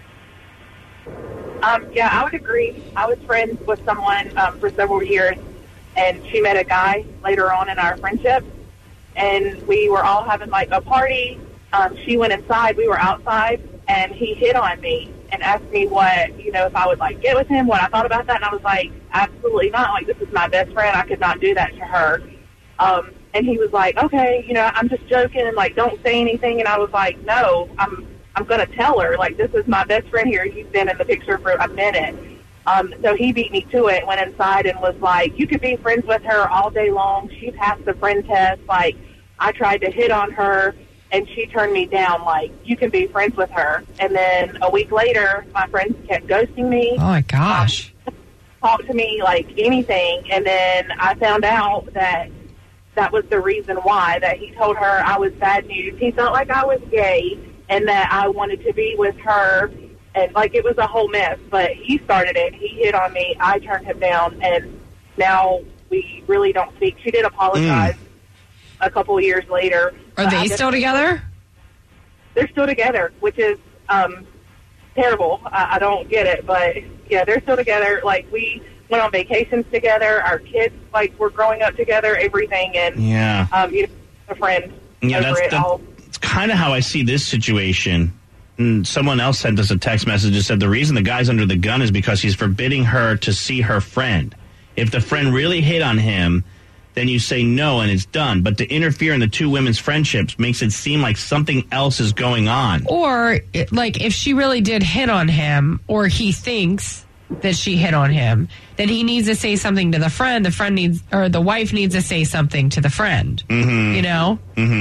Um, yeah, I would agree. I was friends with someone um, for several years, and she met a guy later on in our friendship, and we were all having, like, a party. Um, she went inside. We were outside, and he hit on me and asked me what, you know, if I would, like, get with him, what I thought about that. And I was like, absolutely not. Like, this is my best friend. I could not do that to her. Um, and he was like, okay, you know, I'm just joking. Like, don't say anything. And I was like, no, I'm I'm going to tell her. Like, this is my best friend here. He's been in the picture for a minute. Um, so he beat me to it, went inside and was like, you could be friends with her all day long. She passed the friend test. Like, I tried to hit on her, and she turned me down. Like, you can be friends with her. And then a week later, my friends kept ghosting me. Oh, my gosh. Um, talk to me like anything. And then I found out that that was the reason why, that he told her I was bad news. He felt like I was gay and that I wanted to be with her. And, like, it was a whole mess. But he started it. He hit on me. I turned him down. And now we really don't speak. She did apologize. Mm. A couple of years later. Are they still together? They're still together, which is um, terrible. I, I don't get it, but yeah, they're still together. Like, we went on vacations together. Our kids, like, were growing up together, everything, and yeah, um, you know, a friend. Yeah, over that's it all. That's kind of how I see this situation. And someone else sent us a text message that said the reason the guy's under the gun is because he's forbidding her to see her friend. If the friend really hit on him, then you say no and it's done. But to interfere in the two women's friendships makes it seem like something else is going on. Or, like, if she really did hit on him, or he thinks that she hit on him, then he needs to say something to the friend. The friend needs, or the wife needs to say something to the friend. Mm-hmm. You know?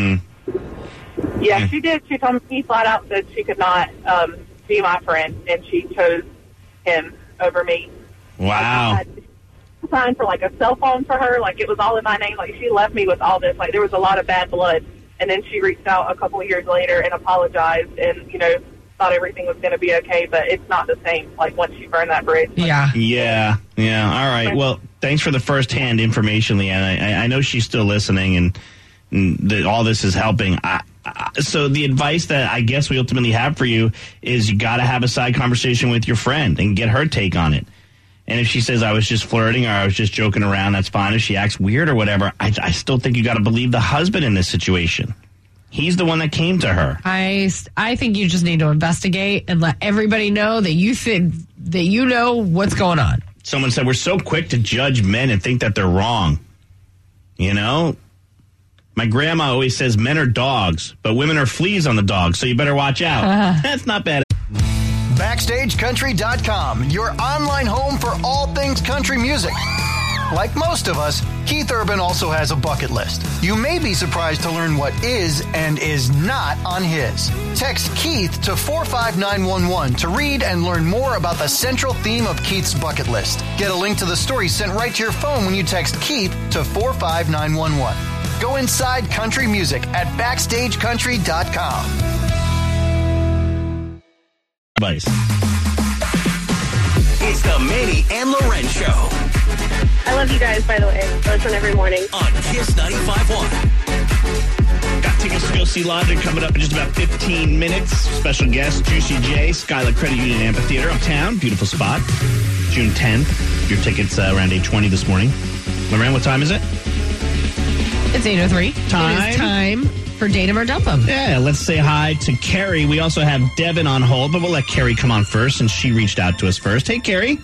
Mm-hmm. Yeah, she did. She told me flat out that she could not um, be my friend, and she chose him over me. Wow. I, sign for, like, a cell phone for her. Like, it was all in my name. Like, she left me with all this. Like, there was a lot of bad blood. And then she reached out a couple of years later and apologized and, you know, thought everything was going to be okay. But it's not the same, like, once you burn that bridge. Like, yeah. Yeah. Yeah. All right. Well, thanks for the first-hand information, Leanne. I, I know she's still listening, and, and the, all this is helping. I, I, so the advice that I guess we ultimately have for you is you got to have a side conversation with your friend and get her take on it. And if she says I was just flirting or I was just joking around, that's fine. If she acts weird or whatever, I, I still think you got to believe the husband in this situation. He's the one that came to her. I, I think you just need to investigate and let everybody know that you think that you know what's going on. Someone said we're so quick to judge men and think that they're wrong. You know, my grandma always says men are dogs, but women are fleas on the dog, so you better watch out. Uh. That's not bad. Backstage Country dot com, your online home for all things country music. Like most of us, Keith Urban also has a bucket list. You may be surprised to learn what is and is not on his. Text Keith to four five nine one one to read and learn more about the central theme of Keith's bucket list. Get a link to the story sent right to your phone when you text Keith to four five nine one one. Go inside country music at Backstage Country dot com. Advice. It's the Manny and Loren Show. I love you guys, by the way. I listen every morning. On Kiss ninety-five point one. Got tickets to go see Logic coming up in just about fifteen minutes. Special guest, Juicy J, Skylar Credit Union Amphitheater uptown. Beautiful spot. June tenth. Your tickets uh, around eight twenty this morning. Loren, what time is it? It's eight oh three. Time. It is time for Date 'em or Dump 'em. Yeah, let's say hi to Carrie. We also have Devin on hold, but we'll let Carrie come on first, since she reached out to us first. Hey, Carrie.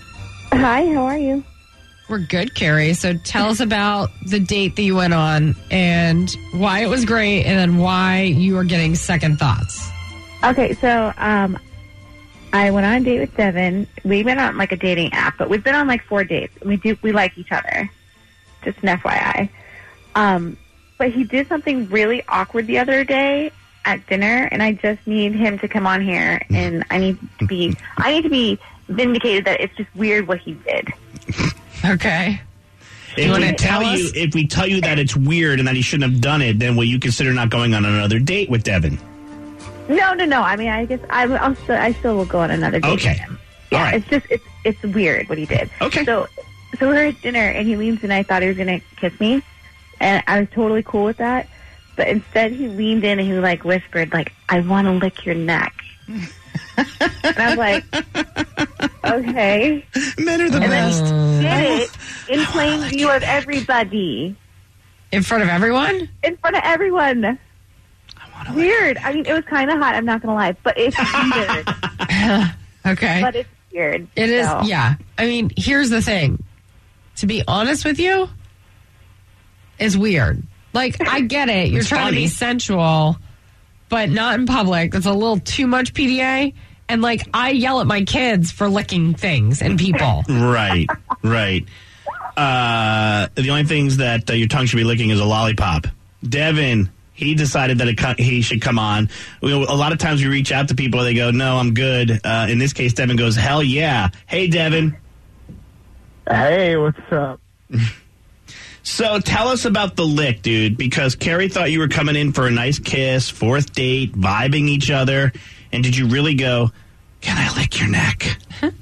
Hi, how are you? We're good, Carrie. So tell us about the date that you went on and why it was great and then why you are getting second thoughts. Okay, so um, I went on a date with Devin. We went on like a dating app, but we've been on like four dates. We do we like each other. Just an F Y I. Um, but he did something really awkward the other day at dinner, and I just need him to come on here, and I need to be I need to be vindicated that it's just weird what he did. Okay. If we tell tell you us? if we tell you that it's weird and that he shouldn't have done it, then will you consider not going on another date with Devin? No, no, no. I mean, I guess I, I'll still, I still will go on another date Okay. with him. Yeah, All right. it's just it's it's weird what he did. Okay. So so we were at dinner and he leans in. I thought he was gonna kiss me, and I was totally cool with that. But instead, he leaned in and he like whispered, like, "I want to lick your neck." And I was like, "Okay." Men are the and best. then he did it in plain view of everybody, In front of everyone? in front of everyone. Weird. I mean, it was kind of hot. I'm not gonna lie, but it's weird. Okay. But it's weird. It is, so. yeah. I mean, here's the thing. To be honest with you, it's weird. Like, I get it. You're It's trying to funny. be sensual, but not in public. That's a little too much P D A. And, like, I yell at my kids for licking things and people. Right, right. Uh, the only things that uh, your tongue should be licking is a lollipop. Devin, he decided that it co- he should come on. We, a lot of times we reach out to people, they go, "No, I'm good." Uh, in this case, Devin goes, "Hell yeah!" Hey, Devin. Hey, what's up? So tell us about the lick, dude, because Carrie thought you were coming in for a nice kiss, fourth date, vibing each other. And did you really go, "Can I lick your neck"?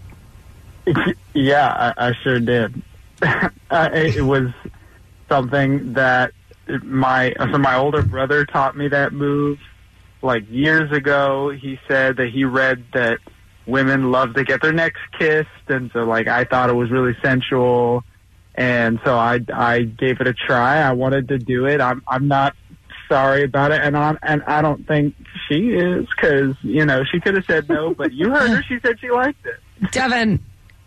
Yeah, I, I sure did. uh, it, it was something that my so my older brother taught me that move like years ago. He said that he read that women love to get their necks kissed, and so like I thought it was really sensual, and so I I gave it a try. I wanted to do it. I'm I'm not sorry about it, and I and I don't think she is, because you know she could have said no, but you heard her. She said she liked it. Devin,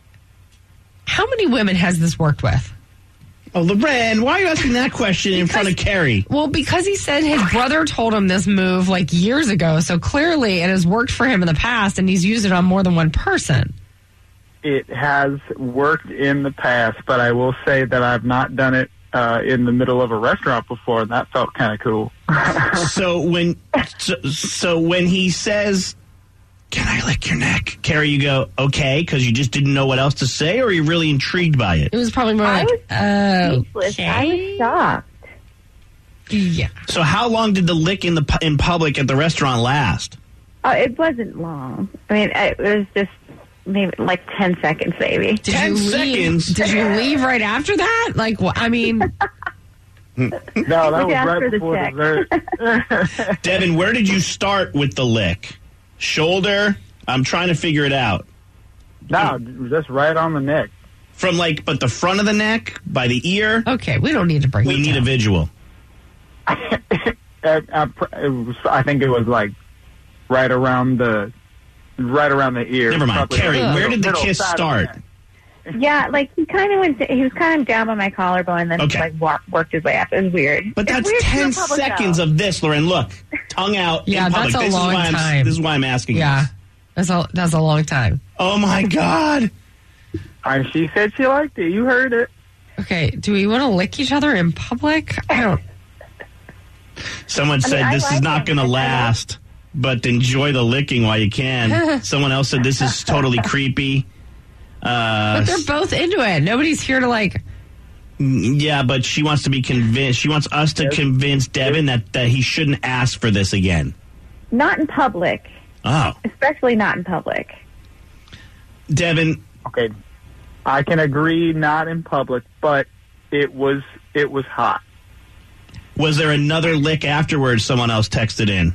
how many women has this worked with? Oh, Loren, why are you asking that question in front of Carrie? Well, because he said his brother told him this move like years ago, so clearly it has worked for him in the past, and he's used it on more than one person. It has worked in the past, but I will say that I've not done it uh, in the middle of a restaurant before, and that felt kind of cool. So when so, so when he says, "Can I lick your neck?" Carrie, you go, "Okay," because you just didn't know what else to say, or are you really intrigued by it? It was probably more I like, was oh, speechless. I was shocked. yeah. So how long did the lick in the pu- in public at the restaurant last? Oh, it wasn't long. I mean, it was just maybe like ten seconds, maybe. Did Ten you leave, seconds? Did you leave right after that? Like, wh- I mean, No, that was ask right for the before check. dessert. Devin, where did you start with the lick? Shoulder? I'm trying to figure it out. No, just right on the neck. From like, but the front of the neck, by the ear. okay, we don't need to break We it need a down. visual. I, I, pr- it was, I think it was like right around the right around the ear. Never mind, Probably Carrie. the Where did the middle kiss side of the start? neck. Yeah, like he kind of went. To, he was kind of down by my collarbone, and then Okay. like walk, worked his way up. It was weird. But It's that's weird to do ten in public, seconds though. of this, Lauren. Look, tongue out. Yeah, in public. that's a this long is why I'm, time. This is why I'm asking. Yeah, this. that's a that's a long time. Oh my God. And she said she liked it. You heard it. Okay, do we want to lick each other in public? I don't. Someone said I this is like not him. going to I like- last, but enjoy the licking while you can. Someone else said this is totally creepy. Uh, But they're both into it. Nobody's here to like. yeah, but she wants to be convinced. She wants us to convince Devin that, that he shouldn't ask for this again. Not in public, Oh, especially not in public. Devin, Okay, I can agree, not in public, but it was it was hot. was there another lick afterwards? Someone else texted in.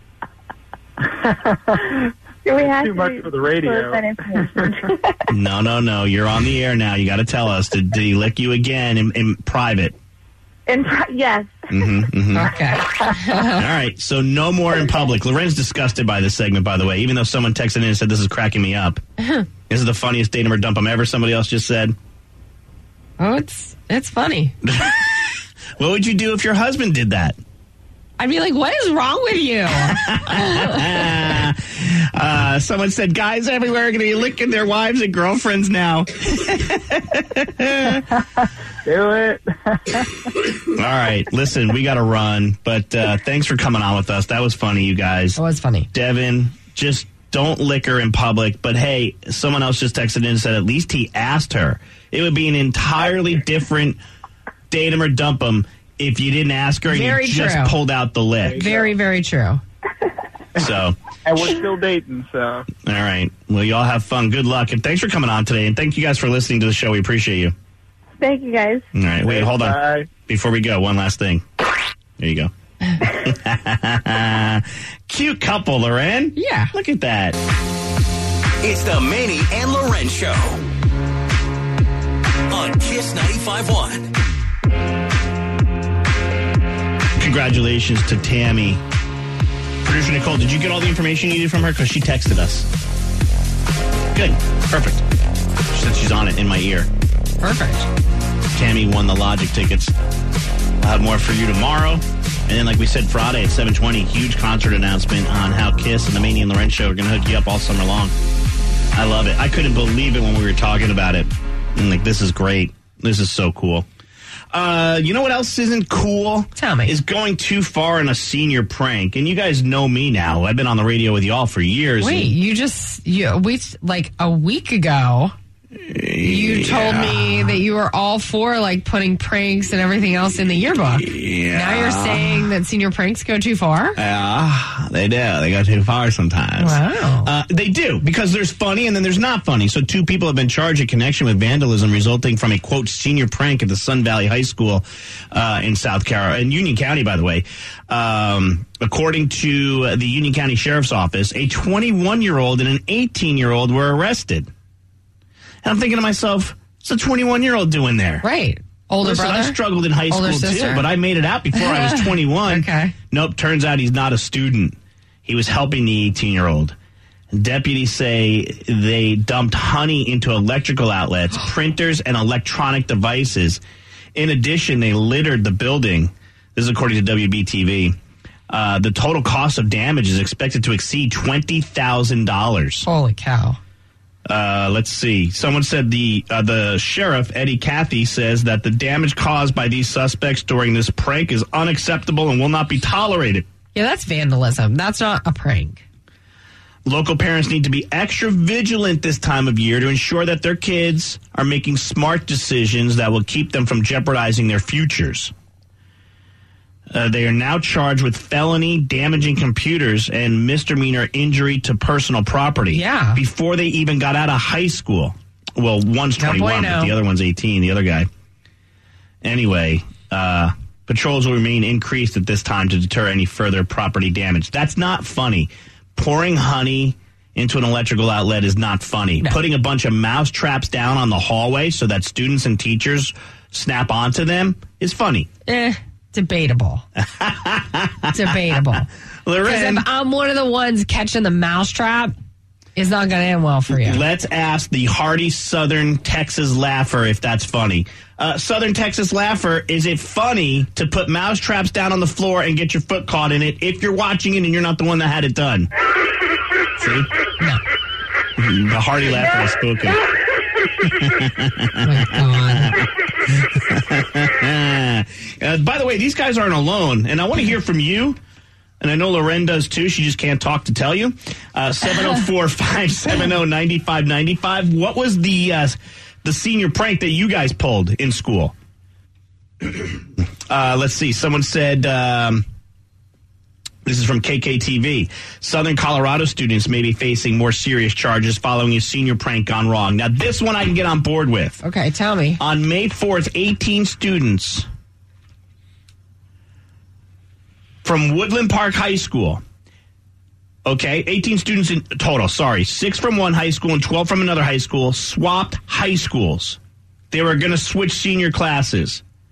Do we have Too to much for the radio. close that information? No, no, no. You're on the air now. You got to tell us. Did, did he lick you again in, in private? And pri- yes, Mm-hmm, mm-hmm. Okay. All right, so no more in public. Loren's disgusted by this segment, by the way, even though someone texted in and said this is cracking me up. This is the funniest date 'em or dump 'em ever, somebody else just said. Oh, it's it's funny. What would you do if your husband did that? I'd be like, what is wrong with you? uh, someone said, guys everywhere are going to be licking their wives and girlfriends now. Do it. All right, listen, we got to run, but uh, thanks for coming on with us. That was funny, you guys. It was funny. Devin, just don't lick her in public. But hey, someone else just texted in and said at least he asked her. It would be an entirely different date 'em or dump 'em if you didn't ask her and Very you just true. pulled out the lick. Very, very true. So, And we're still dating, so. all right. Well, y'all have fun. Good luck. And thanks for coming on today. And thank you guys for listening to the show. We appreciate you. Thank you, guys. All right. Wait, hold on. Bye. Before we go, one last thing. There you go. Cute couple, Loren. Yeah. Look at that. It's the Manny and Loren Show on Kiss ninety-five point one. Congratulations to Tammy. Producer Nicole, did you get all the information you needed from her? Because she texted us. Good. Perfect. She said she's on it in my ear. Perfect. Tammy won the Logic tickets. I'll have more for you tomorrow. And then, like we said, Friday at seven twenty, huge concert announcement on how Kiss and the Manny and Loren Show are going to hook you up all summer long. I love it. I couldn't believe it when we were talking about it. I'm like, this is great. This is so cool. Uh, you know what else isn't cool? Tell me. Is going too far in a senior prank. And you guys know me now. I've been on the radio with y'all for years. Wait, and- you just, you, we, like a week ago, you told me that you were all for like putting pranks and everything else in the yearbook. Yeah. Now you're saying that senior pranks go too far? Yeah, they do. They go too far sometimes. Wow. Uh, they do, because there's funny and then there's not funny. So two people have been charged in connection with vandalism resulting from a, quote, senior prank at the Sun Valley High School uh, in South Carolina, in Union County, by the way. Um, according to the Union County Sheriff's Office, a twenty-one-year-old and an eighteen-year-old were arrested. And I'm thinking to myself, what's a twenty-one-year-old doing there? Right. Older Listen, brother? I struggled in high Older school sister? too, but I made it out before I was twenty-one. Okay. Nope, turns out he's not a student. He was helping the eighteen-year-old. Deputies say they dumped honey into electrical outlets, printers, and electronic devices. In addition, they littered the building. This is according to W B T V. Uh, the total cost of damage is expected to exceed twenty thousand dollars. Holy cow. Uh, let's see. Someone said the uh, the sheriff, Eddie Cathy, says that the damage caused by these suspects during this prank is unacceptable and will not be tolerated. Yeah, that's vandalism. That's not a prank. Local parents need to be extra vigilant this time of year to ensure that their kids are making smart decisions that will keep them from jeopardizing their futures. Uh, they are now charged with felony damaging computers and misdemeanor injury to personal property. Yeah. Before they even got out of high school. Well, one's No twenty-one, bueno. but the other one's eighteen, the other guy. Anyway, uh, patrols will remain increased at this time to deter any further property damage. That's not funny. Pouring honey into an electrical outlet is not funny. No. Putting a bunch of mouse traps down on the hallway so that students and teachers snap onto them is funny. Eh, debatable. Debatable. Because Loren, if I'm one of the ones catching the mousetrap, it's not going to end well for you. let's ask the hearty Southern Texas laugher if that's funny. Uh, Southern Texas laugher, is it funny to put mouse traps down on the floor and get your foot caught in it if you're watching it and you're not the one that had it done? See? No. The hearty laugher has spoken. uh, by the way, these guys aren't alone, and I want to hear from you. And I know Loren does too. She just can't talk to tell you. Uh, seven oh four, five seven oh, nine five nine five. What was the uh, the senior prank that you guys pulled in school? uh, let's see. Someone said, um, this is from K K T V. Southern Colorado students may be facing more serious charges following a senior prank gone wrong. Now, this one I can get on board with. Okay, tell me. On May fourth, eighteen students from Woodland Park High School. Okay, eighteen students in total, sorry. Six from one high school and twelve from another high school swapped high schools. They were going to switch senior classes.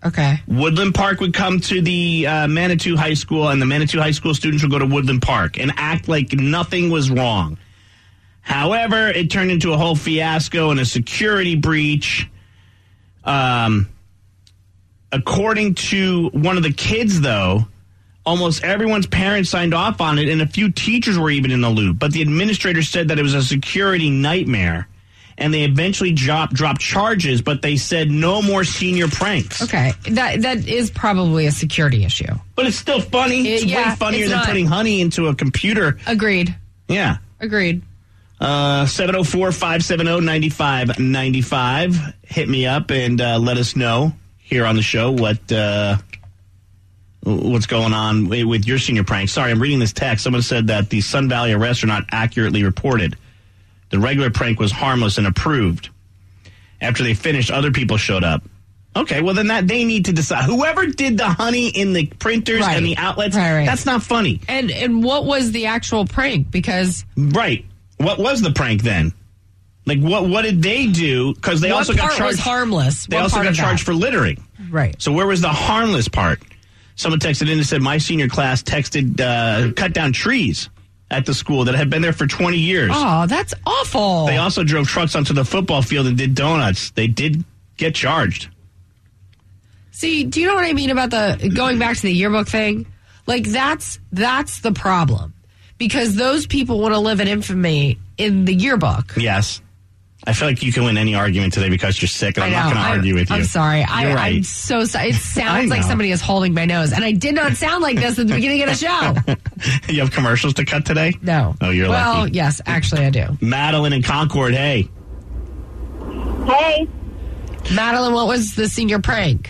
Okay. Woodland Park would come to the uh, Manitou High School, and the Manitou High School students would go to Woodland Park and act like nothing was wrong. However, it turned into a whole fiasco and a security breach. Um, according to one of the kids, though, almost everyone's parents signed off on it, and a few teachers were even in the loop. But the administrator said that it was a security nightmare, and they eventually dropped, dropped charges, but they said no more senior pranks. Okay, that that is probably a security issue. But it's still funny. It's It- yeah, way funnier it's than not- putting honey into a computer. Agreed. Yeah. Agreed. Uh, seven oh four, five seven oh, nine five nine five. Hit me up and uh, let us know here on the show what uh, what's going on with your senior prank. Sorry, I'm reading this text. Someone said that the Sun Valley arrests are not accurately reported. The regular prank was harmless and approved. After they finished, other people showed up. Okay, well then that they need to decide. Whoever did the honey in the printers Right. and the outlets, Right, right. that's not funny. And and what was the actual prank? Because Right. What was the prank then? Like, what what did they do? Because they what also got part charged. was harmless? They What also part got of that? charged for littering. Right. So where was the harmless part? Someone texted in and said, my senior class texted, uh, cut down trees at the school that had been there for twenty years. Oh, that's awful. They also drove trucks onto the football field and did donuts. They did get charged. See, do you know what I mean about the going back to the yearbook thing? Like that's that's the problem. Because those people want to live in infamy in the yearbook. Yes. I feel like you can win any argument today because you're sick, and I'm I not know. going to argue with you. I'm sorry. I, You're right. I'm so sorry. It I sounds like know. somebody is holding my nose. And I did not sound like this at the beginning of the show. You have commercials to cut today? No. Oh, you're well, lucky. yes, actually I do. Madeline in Concord, hey. Hey. Madeline, what was the senior prank?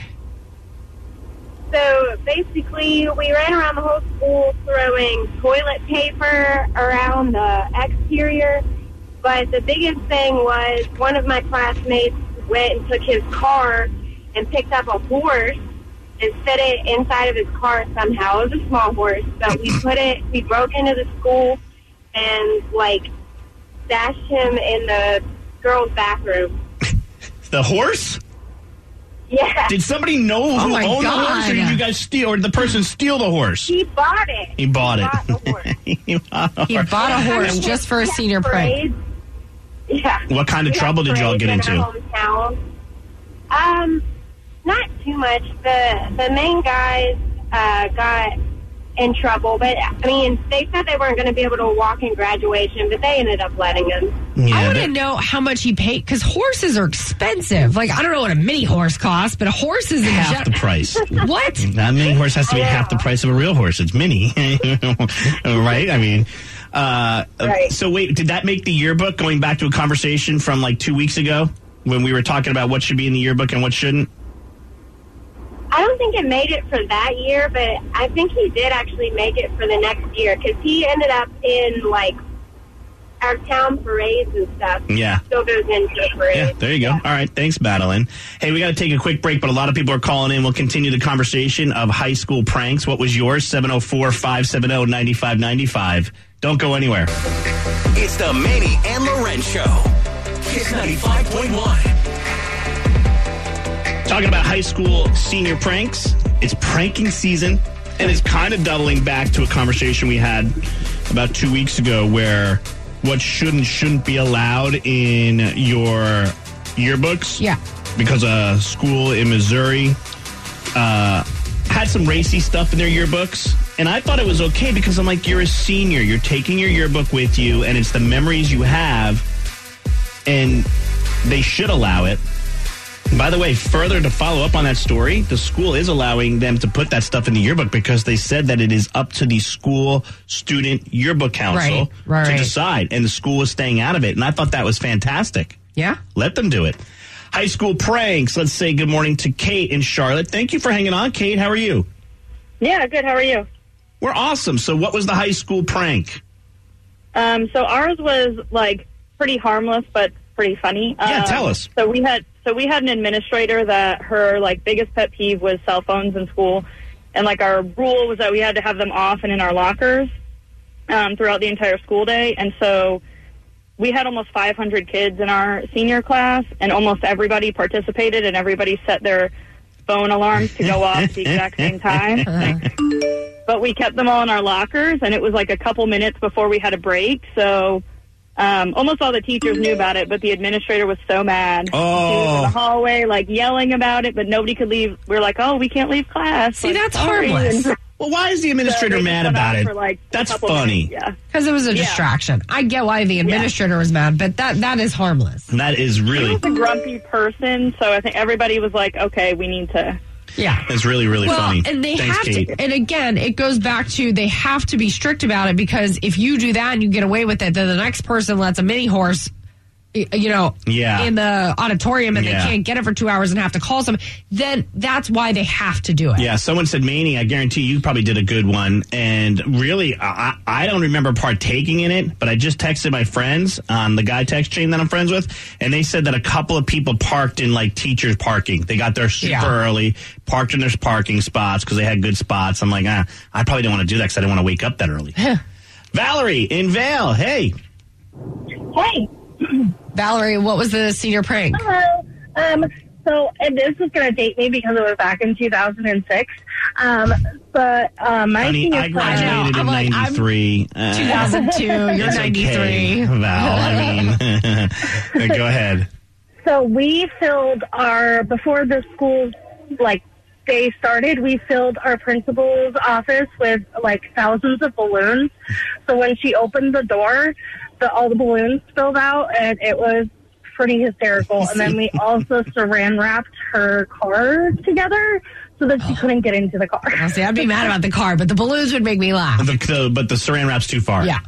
So basically, we ran around the whole school throwing toilet paper around the exterior. But the biggest thing was one of my classmates went and took his car and picked up a horse and set it inside of his car somehow. It was a small horse, but we put it, we broke into the school and, like, stashed him in the girls' bathroom. The horse? Yeah. Did somebody know Oh who my owned God. the horse, or did you guys steal, or did the person steal the horse? He bought it. He bought it. Bought the horse. He bought a He horse. bought a horse just for a senior prank. Yeah. What kind of We trouble had did y'all get parades in into? our hometown. Um, not too much. The the main guys uh, got in trouble, but I mean, they said they weren't going to be able to walk in graduation, but they ended up letting them. I want to know how much he paid because horses are expensive. Like I don't know what a mini horse costs, but a horse is in Half gen- the price. What? That mini horse has to be half the price of a real horse. It's mini. Right? I mean, uh, Right. so wait, did that make the yearbook, going back to a conversation from like two weeks ago when we were talking about what should be in the yearbook and what shouldn't? I don't think it made it for that year, but I think he did actually make it for the next year because he ended up in like our town parades and stuff. Yeah. Still goes into the parade. Yeah, there you go. All right. Thanks, Madeline. Hey, we got to take a quick break, but a lot of people are calling in. We'll continue the conversation of high school pranks. What was yours? seven oh four, five seven oh, nine five nine five. Don't go anywhere. It's the Manny and Lorenz Show. Kiss ninety-five point one. Talking about high school senior pranks. It's pranking season, and it's kind of doubling back to a conversation we had about two weeks ago where what should and shouldn't be allowed in your yearbooks. Yeah. Because a school in Missouri uh, had some racy stuff in their yearbooks. And I thought it was okay because I'm like, you're a senior. You're taking your yearbook with you, and it's the memories you have, and they should allow it. By the way, further to follow up on that story, the school is allowing them to put that stuff in the yearbook because they said that it is up to the school student yearbook council Right, right, to right. decide, and the school is staying out of it. And I thought that was fantastic. Yeah. Let them do it. High school pranks. Let's say good morning to Kate in Charlotte. Thank you for hanging on, Kate. How are you? Yeah, good. How are you? We're awesome. So what was the high school prank? Um, so ours was like pretty harmless, but pretty funny. Yeah, um, tell us. So we had so we had an administrator that her like biggest pet peeve was cell phones in school, and like our rule was that we had to have them off and in our lockers um, throughout the entire school day. And so we had almost five hundred kids in our senior class, and almost everybody participated, and everybody set their phone alarms to go off at the exact same time. Uh-huh. But we kept them all in our lockers, and it was like a couple minutes before we had a break. So um, almost all the teachers knew about it, but the administrator was so mad. Oh. She was in the hallway, like, yelling about it, but nobody could leave. We were like, oh, we can't leave class. See, like, that's sorry. harmless. And Well, why is the administrator so they mad just went about on it? for, like, a That's couple funny. minutes, Yeah. Because it was a Yeah. distraction. I get why the administrator was mad, but that that is harmless. That is She really, was a grumpy person, so I think everybody was like, okay, we need to... Yeah. that's really, really well, funny. and they Thanks, have Kate. to, and again, it goes back to they have to be strict about it, because if you do that and you get away with it, then the next person lets a mini horse, y- you know, Yeah. in the auditorium, and Yeah. they can't get it for two hours and have to call some. Then that's why they have to do it. Yeah, someone said, Manny, I guarantee you probably did a good one. And really, I, I don't remember partaking in it, but I just texted my friends on the guy text chain that I'm friends with, and they said that a couple of people parked in, like, teachers' parking. They got there super Yeah. early, parked in their parking spots because they had good spots. I'm like, ah, I probably don't want to do that because I didn't want to wake up that early. Valerie in Vail, hey. Hey. Valerie, what was the senior prank? Hello. Um, so and this is going to date me because it was back in two thousand six. Um, but um, my Honey, senior I graduated I'm in like, I'm ninety-three. Uh, two thousand two, you're it's ninety-three. Okay, Val, I mean, go ahead. So we filled our, before the school, like, day started, we filled our principal's office with, like, thousands of balloons. So when she opened the door, the, all the balloons spilled out, and it was pretty hysterical. And then we also saran wrapped her car together so that she couldn't get into the car. I'll say, I'd be mad about the car, but the balloons would make me laugh. The, the, but the saran wrap's too far. Yeah.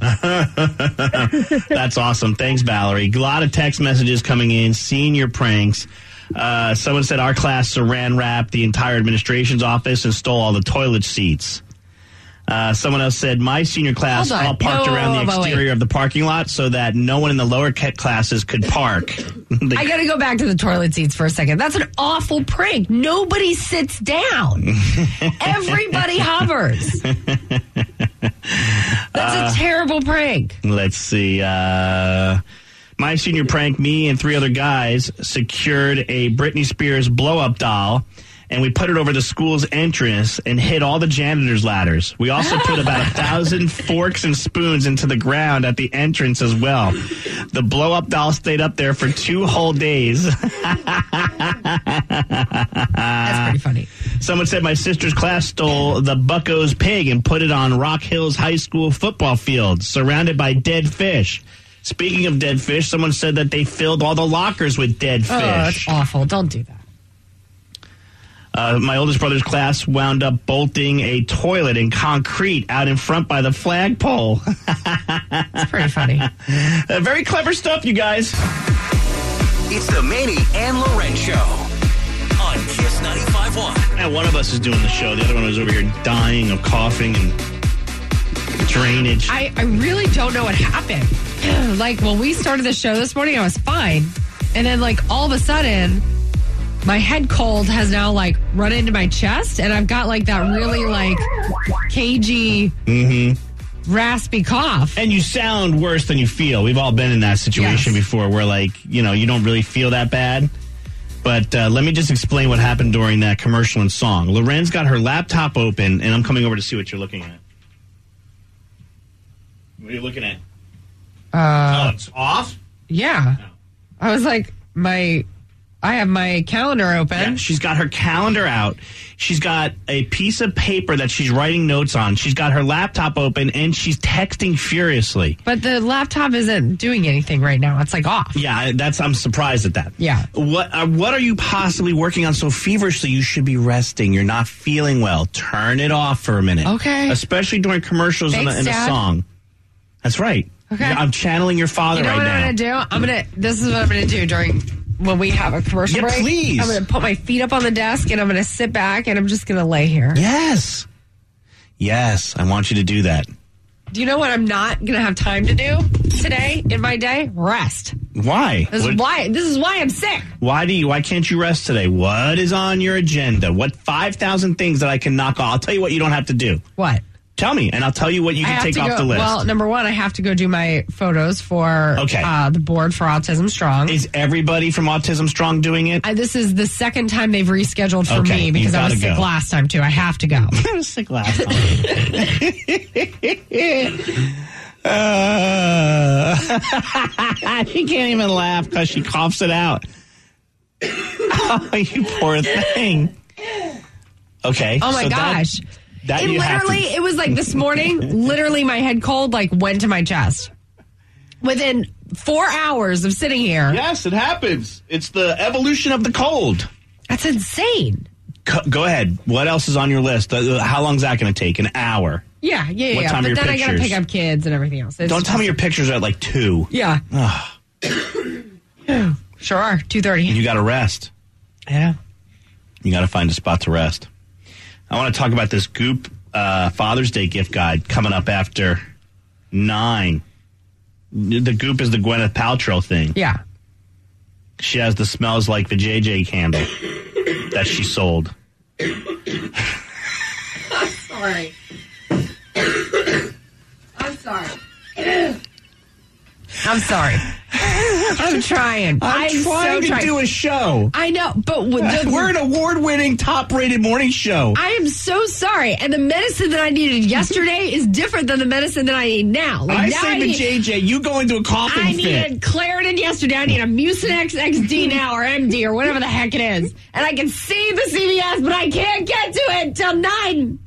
That's awesome. Thanks, Valerie. A lot of text messages coming in. Senior pranks. Uh, someone said our class saran wrapped the entire administration's office and stole all the toilet seats. Uh, someone else said my senior class Hold on. all parked No, around the wait, wait. exterior of the parking lot so that no one in the lower ca- classes could park. They- I got to go back to the toilet seats for a second. That's an awful prank. Nobody sits down. Everybody hovers. That's a terrible prank. Let's see. Uh, my senior prank, me and three other guys secured a Britney Spears blow-up doll, and we put it over the school's entrance and hid all the janitor's ladders. We also put about a thousand forks and spoons into the ground at the entrance as well. The blow-up doll stayed up there for two whole days. That's pretty funny. Someone said my sister's class stole the Bucko's pig and put it on Rock Hills High School football field, surrounded by dead fish. Speaking of dead fish, someone said that they filled all the lockers with dead fish. Oh, that's awful. Don't do that. Uh, my oldest brother's class wound up bolting a toilet in concrete out in front by the flagpole. That's pretty funny. Uh, very clever stuff, you guys. It's the Manny and Loren Show on Kiss ninety-five point one. Now, one of us is doing the show. The other one was over here dying of coughing and drainage. I, I really don't know what happened. Like, when we started the show this morning, I was fine. And then, like, all of a sudden, my head cold has now, like, run into my chest. And I've got, like, that really, like, cagey, Mm-hmm. raspy cough. And you sound worse than you feel. We've all been in that situation Yes. before where, like, you know, you don't really feel that bad. But uh, let me just explain what happened during that commercial and song. Loren's got her laptop open, and I'm coming over to see what you're looking at. What are you looking at? Uh, oh, it's off? yeah. I was like, my... I have my calendar open. Yeah, she's got her calendar out. She's got a piece of paper that she's writing notes on. She's got her laptop open, and she's texting furiously. But the laptop isn't doing anything right now. It's like off. Yeah, that's. I'm surprised at that. Yeah. What uh, What are you possibly working on so feverishly? You should be resting. You're not feeling well. Turn it off for a minute. Okay. Especially during commercials Thanks, in, a, in a Dad. song. That's right. Okay. I'm channeling your father You know right what now. I'm going to do? I'm going to, this is what I'm going to do during, when we have a commercial Yeah, break. please. I'm going to put my feet up on the desk and I'm going to sit back and I'm just going to lay here. Yes. Yes, I want you to do that. Do you know what I'm not going to have time to do today in my day? Rest. Why? This What- is why, this is why I'm sick. Why do you? Why can't you rest today? What is on your agenda? What five thousand things that I can knock off? I'll tell you what you don't have to do. What? Tell me, and I'll tell you what you I can have take to off go, the list. Well, number one, I have to go do my photos for Okay. uh, the board for Autism Strong. Is everybody from Autism Strong doing it? I, this is the second time they've rescheduled for Okay, me you because I was gotta sick go. last time, too. I have to go. I was sick last time. uh, she can't even laugh because she coughs it out. Oh, you poor thing. Okay. Oh, my so that- gosh. That it you have to- literally, it was like this morning, literally my head cold like went to my chest. Within four hours of sitting here. Yes, it happens. It's the evolution of the cold. That's insane. Co- go ahead. What else is on your list? Uh, how long is that going to take? An hour. Yeah, yeah, What yeah. time but are your then I got to pictures? pick up kids and everything else. It's Don't tell me your pictures are at like two. Yeah. Ugh, Sure are. two thirty. you got to rest. Yeah. You got to find a spot to rest. I want to talk about this Goop uh, Father's Day gift guide coming up after nine. The Goop is the Gwyneth Paltrow thing. Yeah. She has the Smells Like the J J candle that she sold. I'm sorry. I'm sorry. I'm sorry. I'm trying. I'm, I'm trying so to trying. do a show. I know, but with the, We're an award-winning, top-rated morning show. I am so sorry. And the medicine that I needed yesterday is different than the medicine that I need now. Like I now say I the need, J J, you go into a coughing I fit. needed Claritin yesterday. I need a Mucinex X D now, or M D, or whatever the heck it is. And I can see the C V S, but I can't get to it until nine.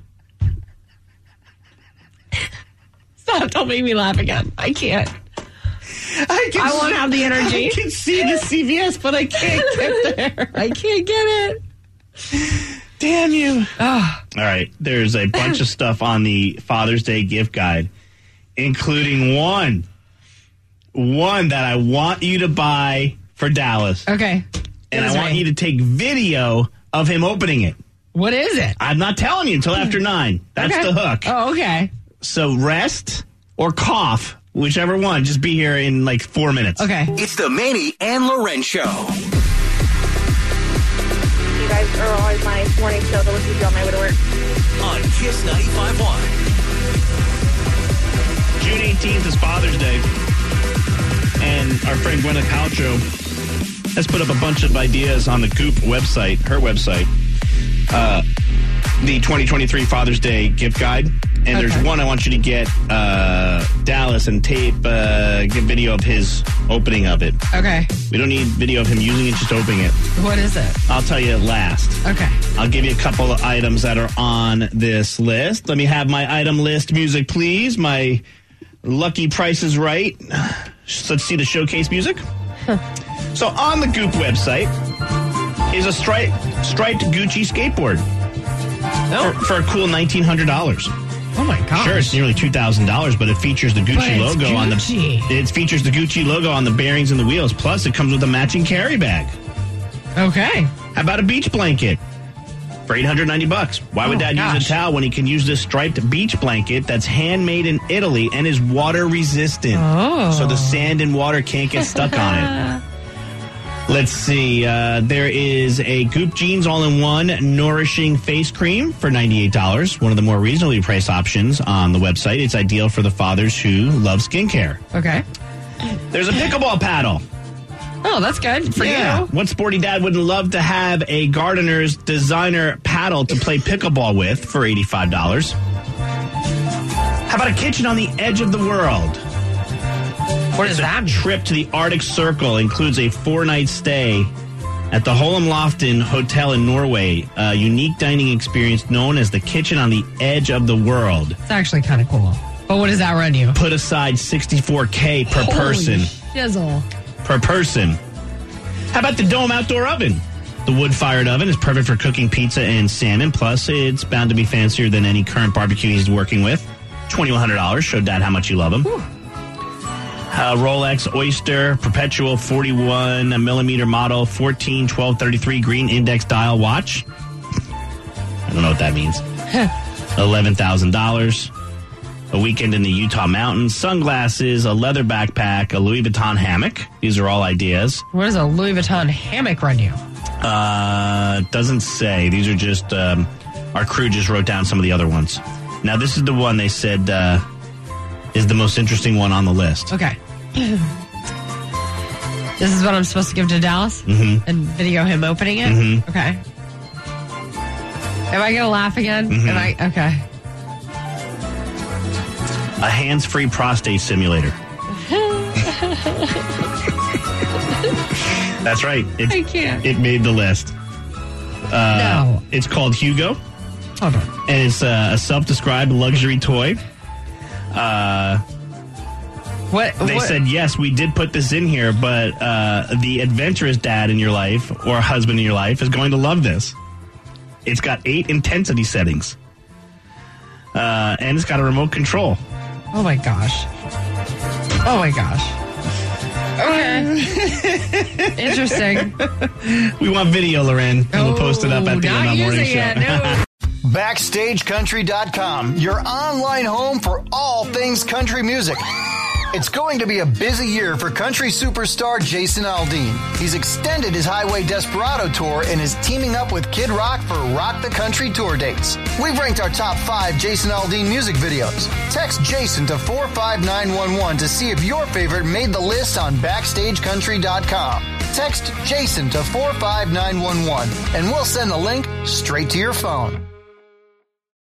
Stop! Don't make me laugh again. I can't. I, can I won't have the energy. I can see the C V S, but I can't get there. I can't get it. Damn you. Oh. All right. There's a bunch of stuff on the Father's Day gift guide, including one. One that I want you to buy for Dallas. Okay. And I That's want right. you to take video of him opening it. What is it? I'm not telling you until after nine. That's Okay. the hook. Oh, okay. So rest or cough, whichever one. Just be here in like four minutes. Okay. It's the Manny and Loren Show. You guys are always my morning show to listen to on my way to work. On Kiss ninety-five point one. June eighteenth is Father's Day. And our friend Gwyneth Paltrow has put up a bunch of ideas on the Goop website, her website, uh, the twenty twenty-three Father's Day gift guide. And Okay. there's one I want you to get uh, Dallas and tape, uh, get video of his opening of it. Okay. We don't need video of him using it, just opening it. What is it? I'll tell you last. Okay. I'll give you a couple of items that are on this list. Let me have my item list music, please. My lucky Price is Right. So let's see the showcase music. So on the Goop website is a striped, striped Gucci skateboard Oh. for, for a cool nineteen hundred dollars. Oh my gosh. Sure, it's nearly two thousand dollars, but it features the Gucci But it's logo on the Gucci. it features the Gucci logo on the bearings and the wheels. Plus, it comes with a matching carry bag. Okay. How about a beach blanket for eight hundred ninety bucks? Why would Oh, Dad use gosh. a towel when he can use this striped beach blanket that's handmade in Italy and is water resistant? Oh. So the sand and water can't get stuck on it. Let's see. Uh, there is a Goop Jeans All-in-One Nourishing Face Cream for ninety-eight dollars. One of the more reasonably priced options on the website. It's ideal for the fathers who love skincare. Okay. There's a pickleball paddle. Oh, that's good for yeah. you. What sporty dad wouldn't love to have a Gardener's designer paddle to play pickleball with for eighty-five dollars? How about a kitchen on the edge of the world? What does that mean? Trip to the Arctic Circle includes a four-night stay at the Holm Lofton Hotel in Norway, a unique dining experience known as the kitchen on the edge of the world. It's actually kind of cool. But what does that run you? Put aside sixty-four K per Holy person. shizzle. Per person. How about the Dome outdoor oven? The wood-fired oven is perfect for cooking pizza and salmon. Plus, it's bound to be fancier than any current barbecue he's working with. twenty-one hundred dollars. Show Dad how much you love him. Uh, Rolex Oyster Perpetual forty-one millimeter model fourteen twelve thirty-three green index dial watch. I don't know what that means. eleven thousand dollars. A weekend in the Utah mountains, sunglasses, a leather backpack, a Louis Vuitton hammock. These are all ideas. What does a Louis Vuitton hammock run you? Uh, doesn't say. These are just, um, our crew just wrote down some of the other ones. Now, this is the one they said uh, is the most interesting one on the list. Okay. This is what I'm supposed to give to Dallas? Mm-hmm. And video him opening it? Mm-hmm. Okay. Am I going to laugh again? Mm-hmm. Am I? Okay. A hands-free prostate simulator. That's right. It's, I can't. It made the list. Uh, No. It's called Hugo. Hold on. And it's uh, a self-described luxury toy. Uh, what? They what? said, yes, we did put this in here, but uh, the adventurous dad in your life or husband in your life is going to love this. It's got eight intensity settings. Uh, and it's got a remote control. Oh, my gosh. Oh, my gosh. Okay. Interesting. We want video, Loren, and we'll post it up at the not M L Morning using Show. it, no. Backstage Country dot com, your online home for all things country music. It's going to be a busy year for country superstar Jason Aldean. He's extended his Highway Desperado tour and is teaming up with Kid Rock for Rock the Country tour dates. We've ranked our top five Jason Aldean music videos. Text Jason to four five nine one one to see if your favorite made the list on Backstage Country dot com. Text Jason to four five nine one one and we'll send the link straight to your phone.